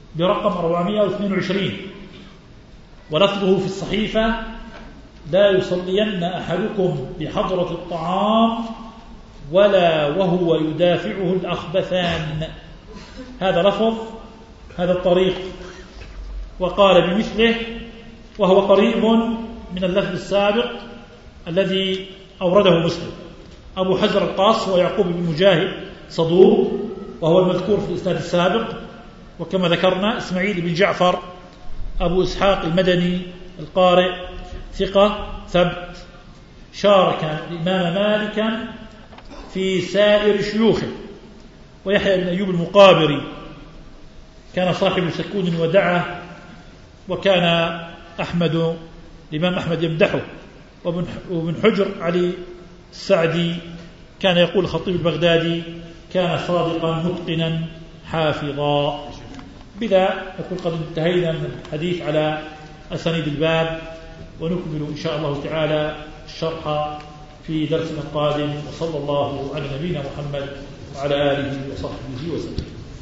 برقم 422، ولفظه في الصحيفة: لا يصلين أحدكم بحضرة الطعام ولا وهو يدافعه الأخبثان. هذا لفظ هذا الطريق، وقال بمثله وهو قريب من اللفظ السابق الذي أورده مسلم. أبو حجر القاص ويعقوب بن مجاهد صدوق وهو المذكور في الإسناد السابق، وكما ذكرنا إسماعيل بن جعفر أبو إسحاق المدني القارئ ثقة ثبت، شارك الإمام مالكا في سائر شيوخه. ويحيى بن أيوب المقابري كان صاحب سكون ودعة، وكان الإمام أحمد يمدحه. وابن حجر علي السعدي كان يقول الخطيب البغدادي: كان صادقا متقنا حافظا. بذا نكون قد انتهينا من الحديث على أسانيد الباب، ونكمل إن شاء الله تعالى الشرح في درسنا القادم. وصلى الله على نبينا محمد وعلى آله وصحبه وسلم.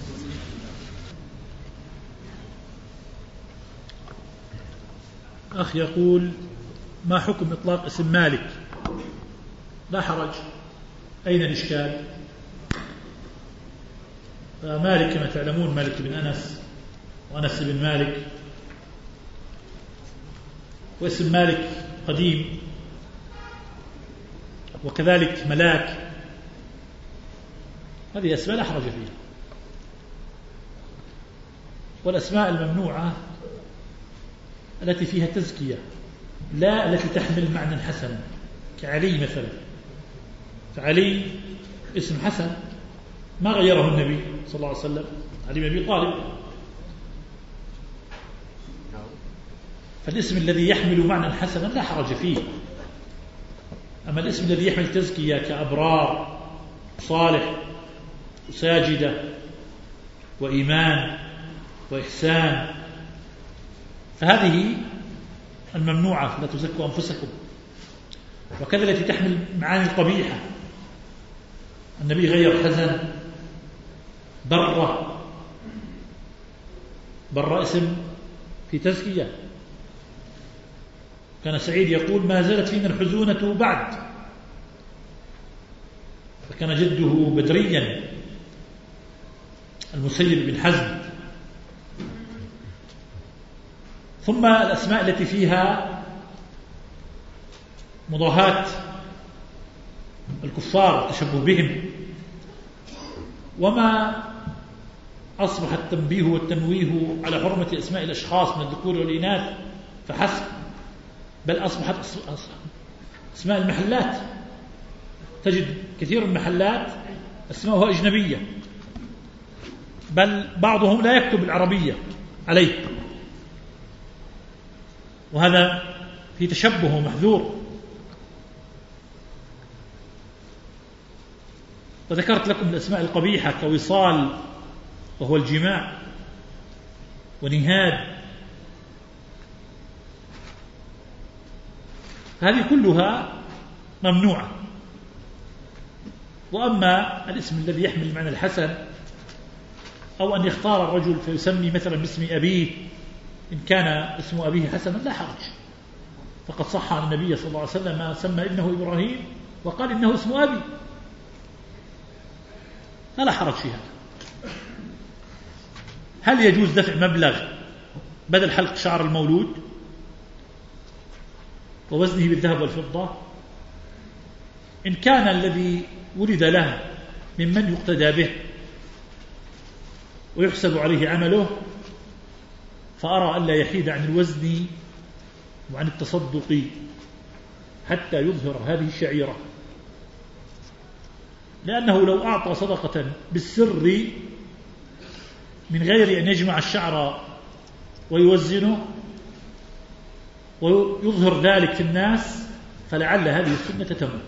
أخ يقول: ما حكم إطلاق اسم مالك؟ لا حرج. أين الإشكال؟ مالك كما تعلمون مالك بن أنس وأنس بن مالك، واسم مالك قديم، وكذلك ملاك، هذه أسماء لا حرج فيها. والأسماء الممنوعة التي فيها تزكية، لا التي تحمل معنى حسن، كعلي مثلا، فعلي اسم حسن ما غيره النبي صلى الله عليه وسلم، علي بن أبي طالب. فالاسم الذي يحمل معنى حسنا لا حرج فيه. أما الاسم الذي يحمل تزكية كأبرار، صالح، ساجدة، وإيمان، وإحسان، فهذه الممنوعة، لا تزكوا أنفسكم. وكذا التي تحمل معاني قبيحة، النبي غير حزن بر اسم في تزكية. كان سعيد يقول: ما زالت فينا الحزونة بعد. فكان جده بدريا المسيب بن حزم. ثم الأسماء التي فيها مضاهاة الكفار والتشبه بهم، وما أصبح التنبيه والتنويه على حرمة أسماء الأشخاص من الذكور والإناث فحسب، بل أصبحت أسماء المحلات. تجد كثير من المحلات أسماءها أجنبية، بل بعضهم لا يكتب العربية عليه، وهذا في تشبه محذور. وذكرت لكم الأسماء القبيحة كوصال وهو الجماع، ونهاد، هذه كلها ممنوعة. وأما الاسم الذي يحمل معنى الحسن، أو أن يختار الرجل فيسمي مثلا باسم أبيه إن كان اسم أبيه حسنا لا حرج، فقد صح عن النبي صلى الله عليه وسلم ما سمى ابنه إبراهيم وقال إنه اسم أبي، لا حرج في هذا. هل يجوز دفع مبلغ بدل حلق شعر المولود ووزنه بالذهب والفضة؟ إن كان الذي ولد له ممن يقتدى به ويحسب عليه عمله، فأرى ألا يحيد عن الوزن وعن التصدق حتى يظهر هذه الشعيرة، لأنه لو أعطى صدقة بالسر من غير أن يجمع الشعر ويوزنه ويظهر ذلك في الناس، فلعل هذه السنة تموت.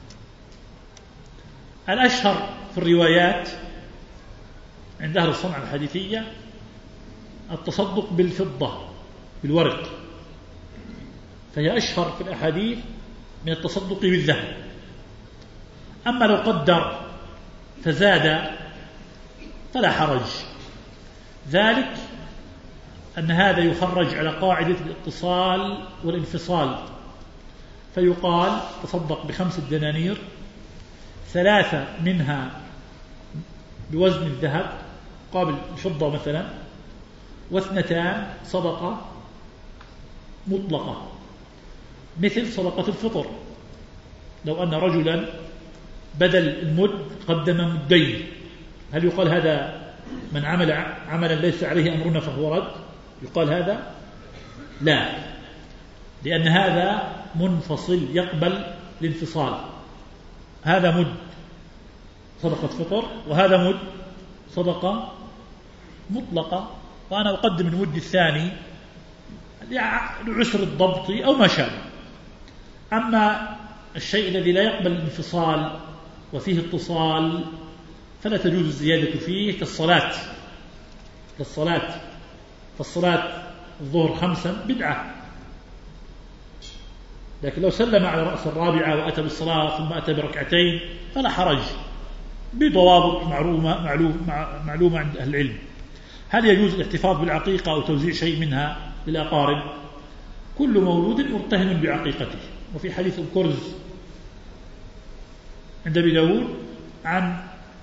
الأشهر في الروايات عند أهل الصنعة الحديثية التصدق بالفضة بالورق، فهي أشهر في الأحاديث من التصدق بالذهب. أما لو قدر فزاد فلا حرج، ذلك أن هذا يخرج على قاعدة الاتصال والانفصال، فيقال تصدق ب5 دنانير، 3 منها بوزن الذهب قابل الفضة مثلا، و2 صدقة مطلقة مثل صدقة الفطر. لو أن رجلا بدل المد قدم مدين، هل يقال هذا من عمل عملا ليس عليه أمرنا فهو رد؟ يقال هذا؟ لا، لأن هذا منفصل يقبل الانفصال. هذا مد صدقة فطر وهذا مد صدقة مطلقة، وأنا أقدم المد الثاني لعسر الضبط أو ما شابه. أما الشيء الذي لا يقبل الانفصال وفيه اتصال فلا تجوز الزيادة فيه، فالصلاة الظهر 5 بدعة، لكن لو سلم على رأس الرابعة وأتى بالصلاة ثم أتى بركعتين فلا حرج، بضوابط معلومة عند أهل العلم. هل يجوز الاحتفاظ بالعقيقة أو توزيع شيء منها للأقارب؟ كل مولود مرتهن بعقيقته. وفي حديث الكرز عند أبي داود عن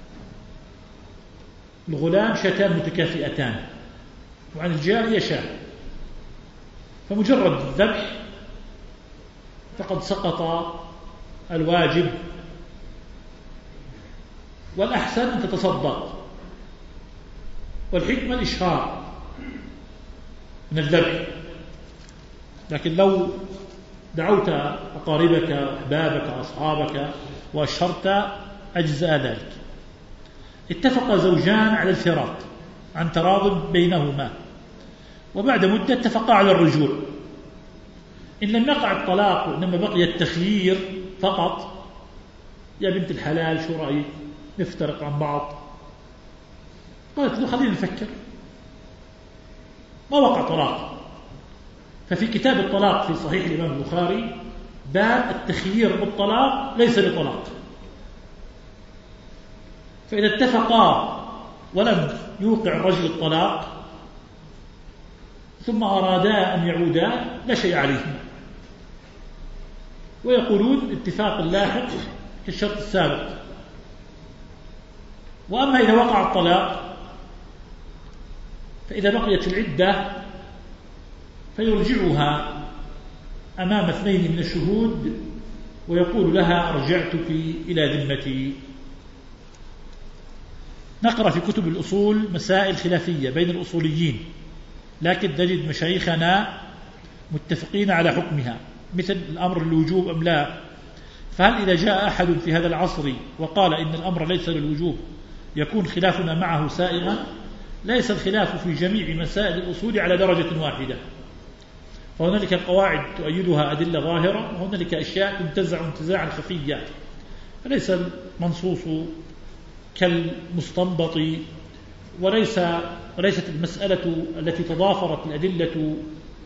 الغلام شاتان متكافئتان وعن الجارية شاة، فمجرد الذبح فقد سقط الواجب، والأحسن أن تتصدق، والحكمة الإشهار من الذبح. لكن لو دعوت أقاربك وأحبابك وأصحابك وأشهرت أجزاء ذلك. اتفق زوجان على الفراق عن تراض بينهما، وبعد مدة اتفقا على الرجوع. إن لم يقع الطلاق وإنما بقي التخيير فقط، يا بنت الحلال شو رأيك نفترق عن بعض؟ قالت له خلينا نفكر، ما وقع طلاق. ففي كتاب الطلاق في صحيح الإمام البخاري باب التخيير بالطلاق ليس بطلاق. فإذا اتفقا ولم يوقع الرجل الطلاق ثم أرادا أن يعودا لا شيء عليهما، ويقولون اتفاق لاحق كالشرط السابق. وأما إذا وقع الطلاق فإذا بقيت العدة فيرجعها أمام 2 من الشهود ويقول لها رجعتك إلى ذمتي. نقرأ في كتب الأصول مسائل خلافية بين الأصوليين، لكن نجد مشايخنا متفقين على حكمها، مثل الأمر للوجوب أم لا. فهل إذا جاء أحد في هذا العصر وقال إن الأمر ليس للوجوب يكون خلافنا معه سائغا؟ ليس الخلاف في جميع مسائل الأصول على درجة واحدة، فهنالك قواعد تؤيدها أدلة ظاهرة، وهنالك أشياء تنتزع انتزاعا خفيا، فليس المنصوص كالمستنبط، وليست المسألة التي تضافرت الأدلة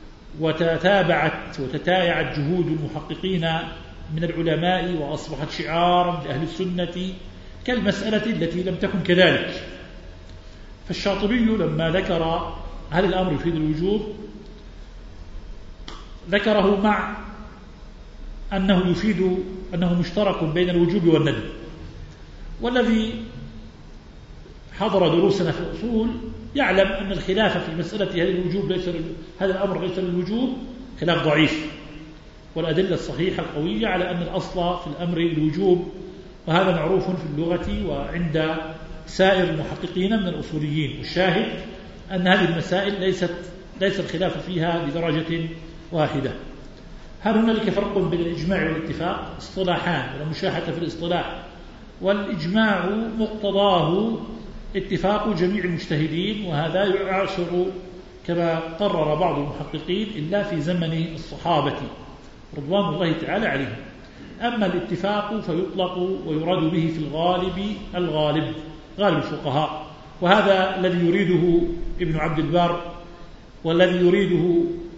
وتتايعت جهود المحققين من العلماء وأصبحت شعارا لأهل السنة كالمسألة التي لم تكن كذلك. فالشاطبي لما ذكر هل الأمر يفيد الوجوب ذكره مع أنه يفيد أنه مشترك بين الوجوب والندب. والذي حضر دروسنا في الأصول يعلم أن الخلاف في مسألة هذا الأمر ليس للوجوب خلاف ضعيف، والأدلة الصحيحة القوية على أن الأصل في الأمر الوجوب، وهذا معروف في اللغة وعند سائر المحققين من الأصوليين. والشاهد أن هذه المسائل ليس الخلاف فيها بدرجة واحدة. هل هنالك فرق بين الإجماع والاتفاق؟ اصطلاحان ولا مشاحة في الاصطلاح، والإجماع مقتضاه اتفاق جميع المجتهدين، وهذا يعاشر كما قرر بعض المحققين إلا في زمن الصحابة رضوان الله تعالى عليهم. أما الاتفاق فيطلق ويراد به في الغالب غالب الفقهاء، وهذا الذي يريده ابن عبد البر والذي يريده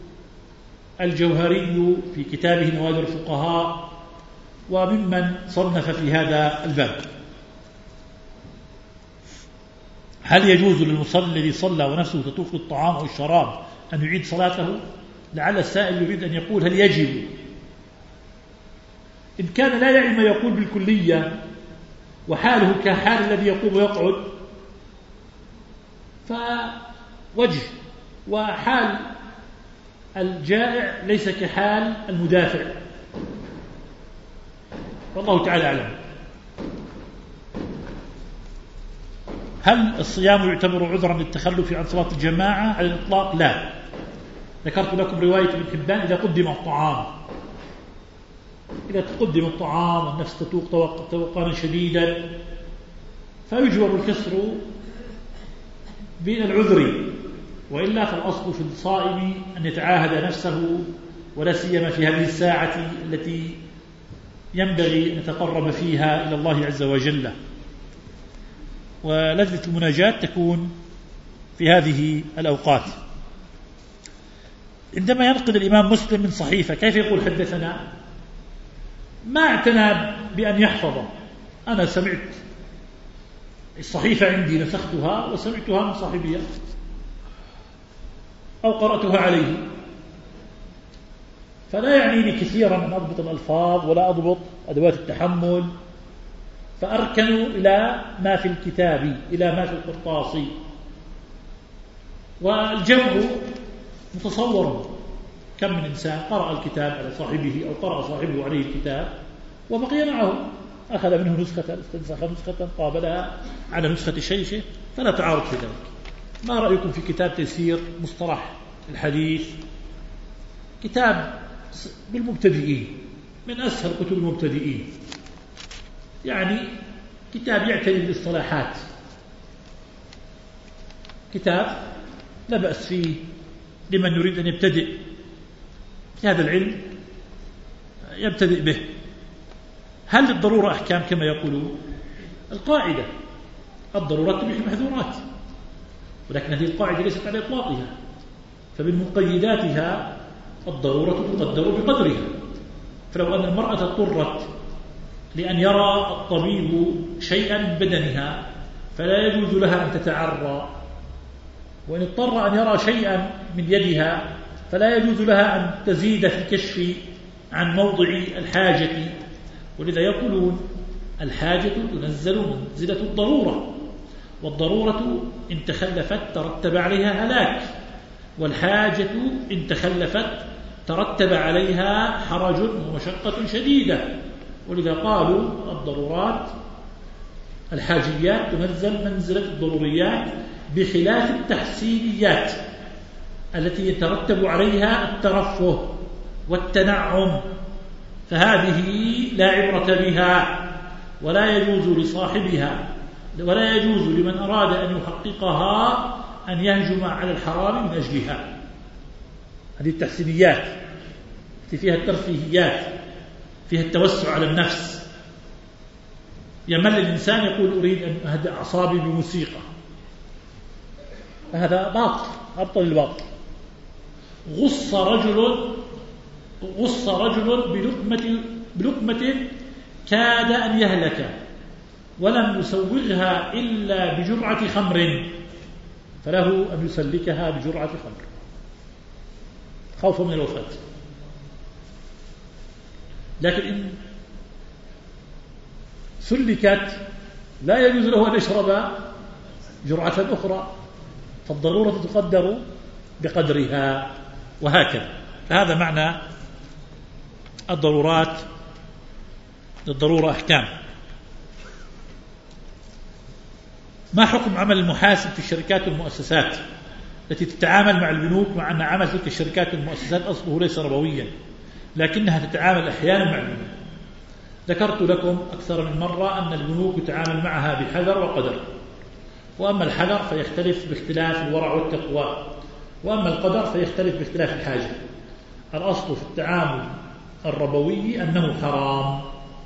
الجوهري في كتابه نوادر الفقهاء وممن صنف في هذا الباب. هل يجوز للمصلي الذي صلى ونفسه تطوف للطعام أو الشراب أن يعيد صلاته؟ لعل السائل يريد أن يقول هل يجب. إن كان لا يعي ما يقول بالكلية وحاله كحال الذي يقوم ويقعد فوجه، وحال الجائع ليس كحال المدافع، والله تعالى أعلم. هل الصيام يعتبر عذرا للتخلف عن صلاة الجماعة على الإطلاق؟ لا. ذكرت لكم رواية ابن حبان إذا قدم الطعام، إذا تقدم الطعام والنفس تتوق توقانا شديدا فيجبر الكسر بالعذر، وإلا فالأصل في الصائم أن يتعاهد نفسه، ولا سيما في هذه الساعة التي ينبغي أن يتقرب فيها إلى الله عز وجل. ولذة المناجاة تكون في هذه الأوقات. عندما ينقل الإمام مسلم من صحيفة كيف يقول حدثنا؟ ما اعتنى بأن يحفظ. أنا سمعت الصحيفة عندي نسختها وسمعتها من صاحبها أو قرأتها عليه، فلا يعنيني كثيرا أن أضبط الألفاظ ولا أضبط أدوات التحمل، فأركن إلى ما في الكتاب، إلى ما في القرطاس. والجمع متصور، كم من إنسان قرأ الكتاب على صاحبه أو قرأ صاحبه عليه الكتاب وبقي معه، أخذ منه نسخة استنسخ نسخة قابلها على نسخة شيشه، فلا تعارض في ذلك. ما رأيكم في كتاب تيسير مصطلح الحديث؟ كتاب بالمبتدئين، من أسهل كتب المبتدئين، يعني كتاب يعتني بالاصطلاحات، كتاب لا بأس فيه لمن يريد أن يبتدئ في هذا العلم، يبتدئ به. هل للضرورة أحكام كما يقولون؟ القاعدة الضرورات تبيح المحذورات، ولكن هذه القاعدة ليست على إطلاقها، فمن مقيداتها الضرورة تقدر بقدرها. فلو أن المرأة اضطرت لأن يرى الطبيب شيئا من بدنها فلا يجوز لها أن تتعرى، وإن اضطر أن يرى شيئا من يدها فلا يجوز لها أن تزيد في الكشف عن موضع الحاجة. ولذا يقولون الحاجة تنزل منزلة الضرورة، والضرورة إن تخلفت ترتب عليها هلاك، والحاجة إن تخلفت ترتب عليها حرج ومشقة شديدة. ولذا قالوا الضرورات الحاجيات تنزل منزلة الضروريات، بخلاف التحسينيات التي يترتب عليها الترفه والتنعم، فهذه لا عبرة بها ولا يجوز لصاحبها، ولا يجوز لمن أراد أن يحققها أن يهجم على الحرام من أجلها. هذه التحسينيات التي فيها الترفيهيات، فيها التوسع على النفس. يمل الإنسان يقول أريد أن أهدأ أعصابي بموسيقى، هذا باطل، أبطل الباطل. غص رجل بلقمة كاد أن يهلك ولم يسوغها إلا بجرعة خمر، فله أن يسلكها بجرعة خمر خوفا من الوفاة. لكن إن سلكت لا يجوز له أن يشرب جرعة أخرى، فالضرورة تقدر بقدرها، وهكذا. فهذا معنى الضرورات، للضرورة أحكام. ما حكم عمل المحاسب في الشركات والمؤسسات التي تتعامل مع البنوك، مع أن عمل تلك الشركات والمؤسسات أصله ليس ربويا لكنها تتعامل أحيانا مع البنوك؟ ذكرت لكم أكثر من مرة أن البنوك تتعامل معها بحذر وقدر، وأما الحذر فيختلف باختلاف الورع والتقوى، وأما القدر فيختلف باختلاف الحاجة. الأصل في التعامل الربوي أنه حرام،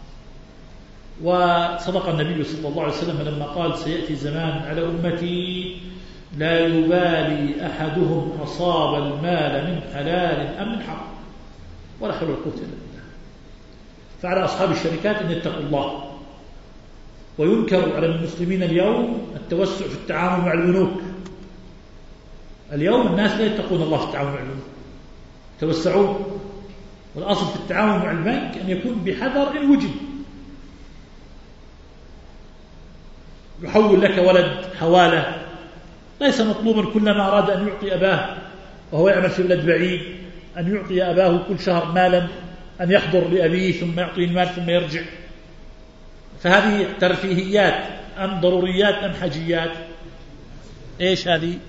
وصدق النبي صلى الله عليه وسلم لما قال سيأتي زمان على أمتي لا يبالي أحدهم أصاب المال من حلال أم من حرام، ولا حول ولا قوة إلا بالله. فعلى أصحاب الشركات أن يتقوا الله. وينكر على المسلمين اليوم التوسع في التعامل مع البنوك، اليوم الناس لا يتقون الله في التعامل مع البنوك، يتوسعون، والأصل في التعامل مع البنك أن يكون بحذر إن وجد. يحول لك ولد حوالة، ليس مطلوبا كلما أراد أن يعطي أباه وهو يعمل في بلد بعيد أن يعطي أباه كل شهر مالا، أن يحضر لأبيه ثم يعطيه المال ثم يرجع. فهذه ترفيهيات أم ضروريات أم حاجيات؟ إيش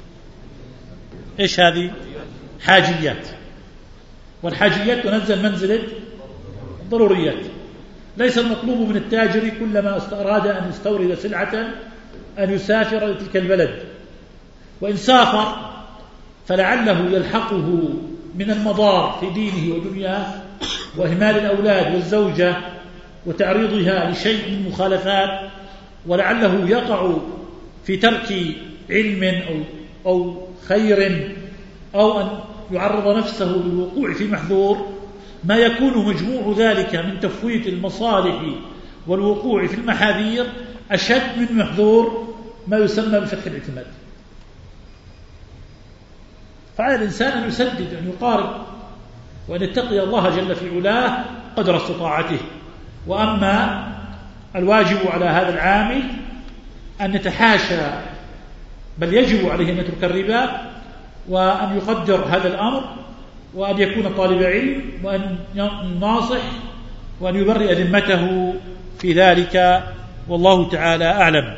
هذه؟ حاجيات. والحاجيات تنزل منزلة الضروريات. ليس المطلوب من التاجر كلما أراد أن يستورد سلعة أن يسافر لتلك البلد، وإن سافر فلعله يلحقه من المضار في دينه ودنياه وإهمال الأولاد والزوجة وتعريضها لشيء من مخالفات، ولعله يقع في ترك علم أو خير، أو أن يعرض نفسه للوقوع في محذور، ما يكون مجموع ذلك من تفويت المصالح والوقوع في المحاذير أشد من محذور ما يسمى بفتح الاعتماد. فعلى الإنسان أن يسدد، أن يقارب، وأن يتقي الله جل في علاه قدر استطاعته. وأما الواجب على هذا العامل أن يتحاشى، بل يجب عليه أن يترك الربا، وأن يقدر هذا الأمر، وأن يكون طالب علم، وأن يناصح، وأن يبرئ ذمته في ذلك، والله تعالى أعلم.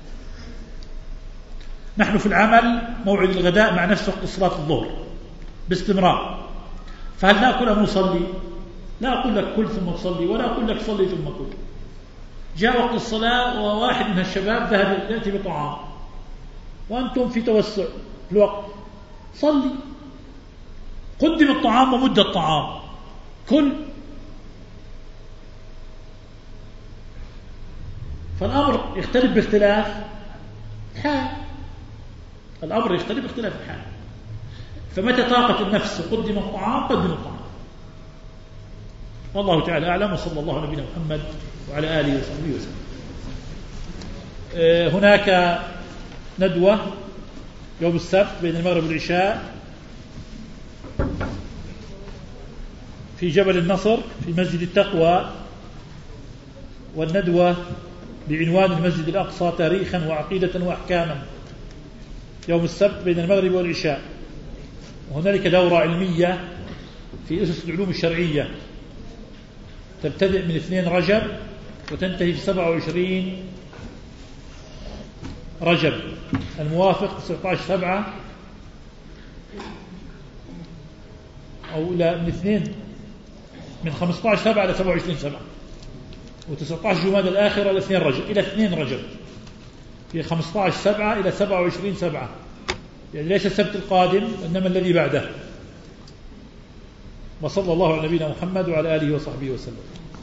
نحن في العمل موعد الغداء مع نفس وقت صلاة الظهر باستمرار، فهل نأكل أم نصلي؟ لا أقول لك كل ثم تصلي، ولا أقول لك صلي ثم كل. جاء وقت الصلاة وواحد من الشباب ذهب يأتي بطعام وأنتم في توسع في الوقت، صلي، قدم الطعام ومد الطعام، كل. فالأمر يختلف باختلاف الحال، الأمر يختلف باختلاف الحال. فمتى طاقت النفس وقدم الطعام قدم الطعام. والله تعالى أعلم، وصلى الله على نبينا محمد وعلى آله وصحبه وسلم. هناك ندوة يوم السبت بين المغرب والعشاء في جبل النصر في مسجد التقوى، والندوة بعنوان المسجد الأقصى تاريخا وعقيدة وأحكاما، يوم السبت بين المغرب والعشاء. وهنالك دورة علمية في أسس العلوم الشرعية تبتدئ من 2 رجب وتنتهي في 27 رجب الموافق 19/7، أو لا من 15/7 إلى 27/7، و19 جماد الآخرة إلى 2 رجب في 15/7 إلى 27/7، يعني ليس السبت القادم إنما الذي بعده. وصلى الله على نبينا محمد وعلى آله وصحبه وسلم.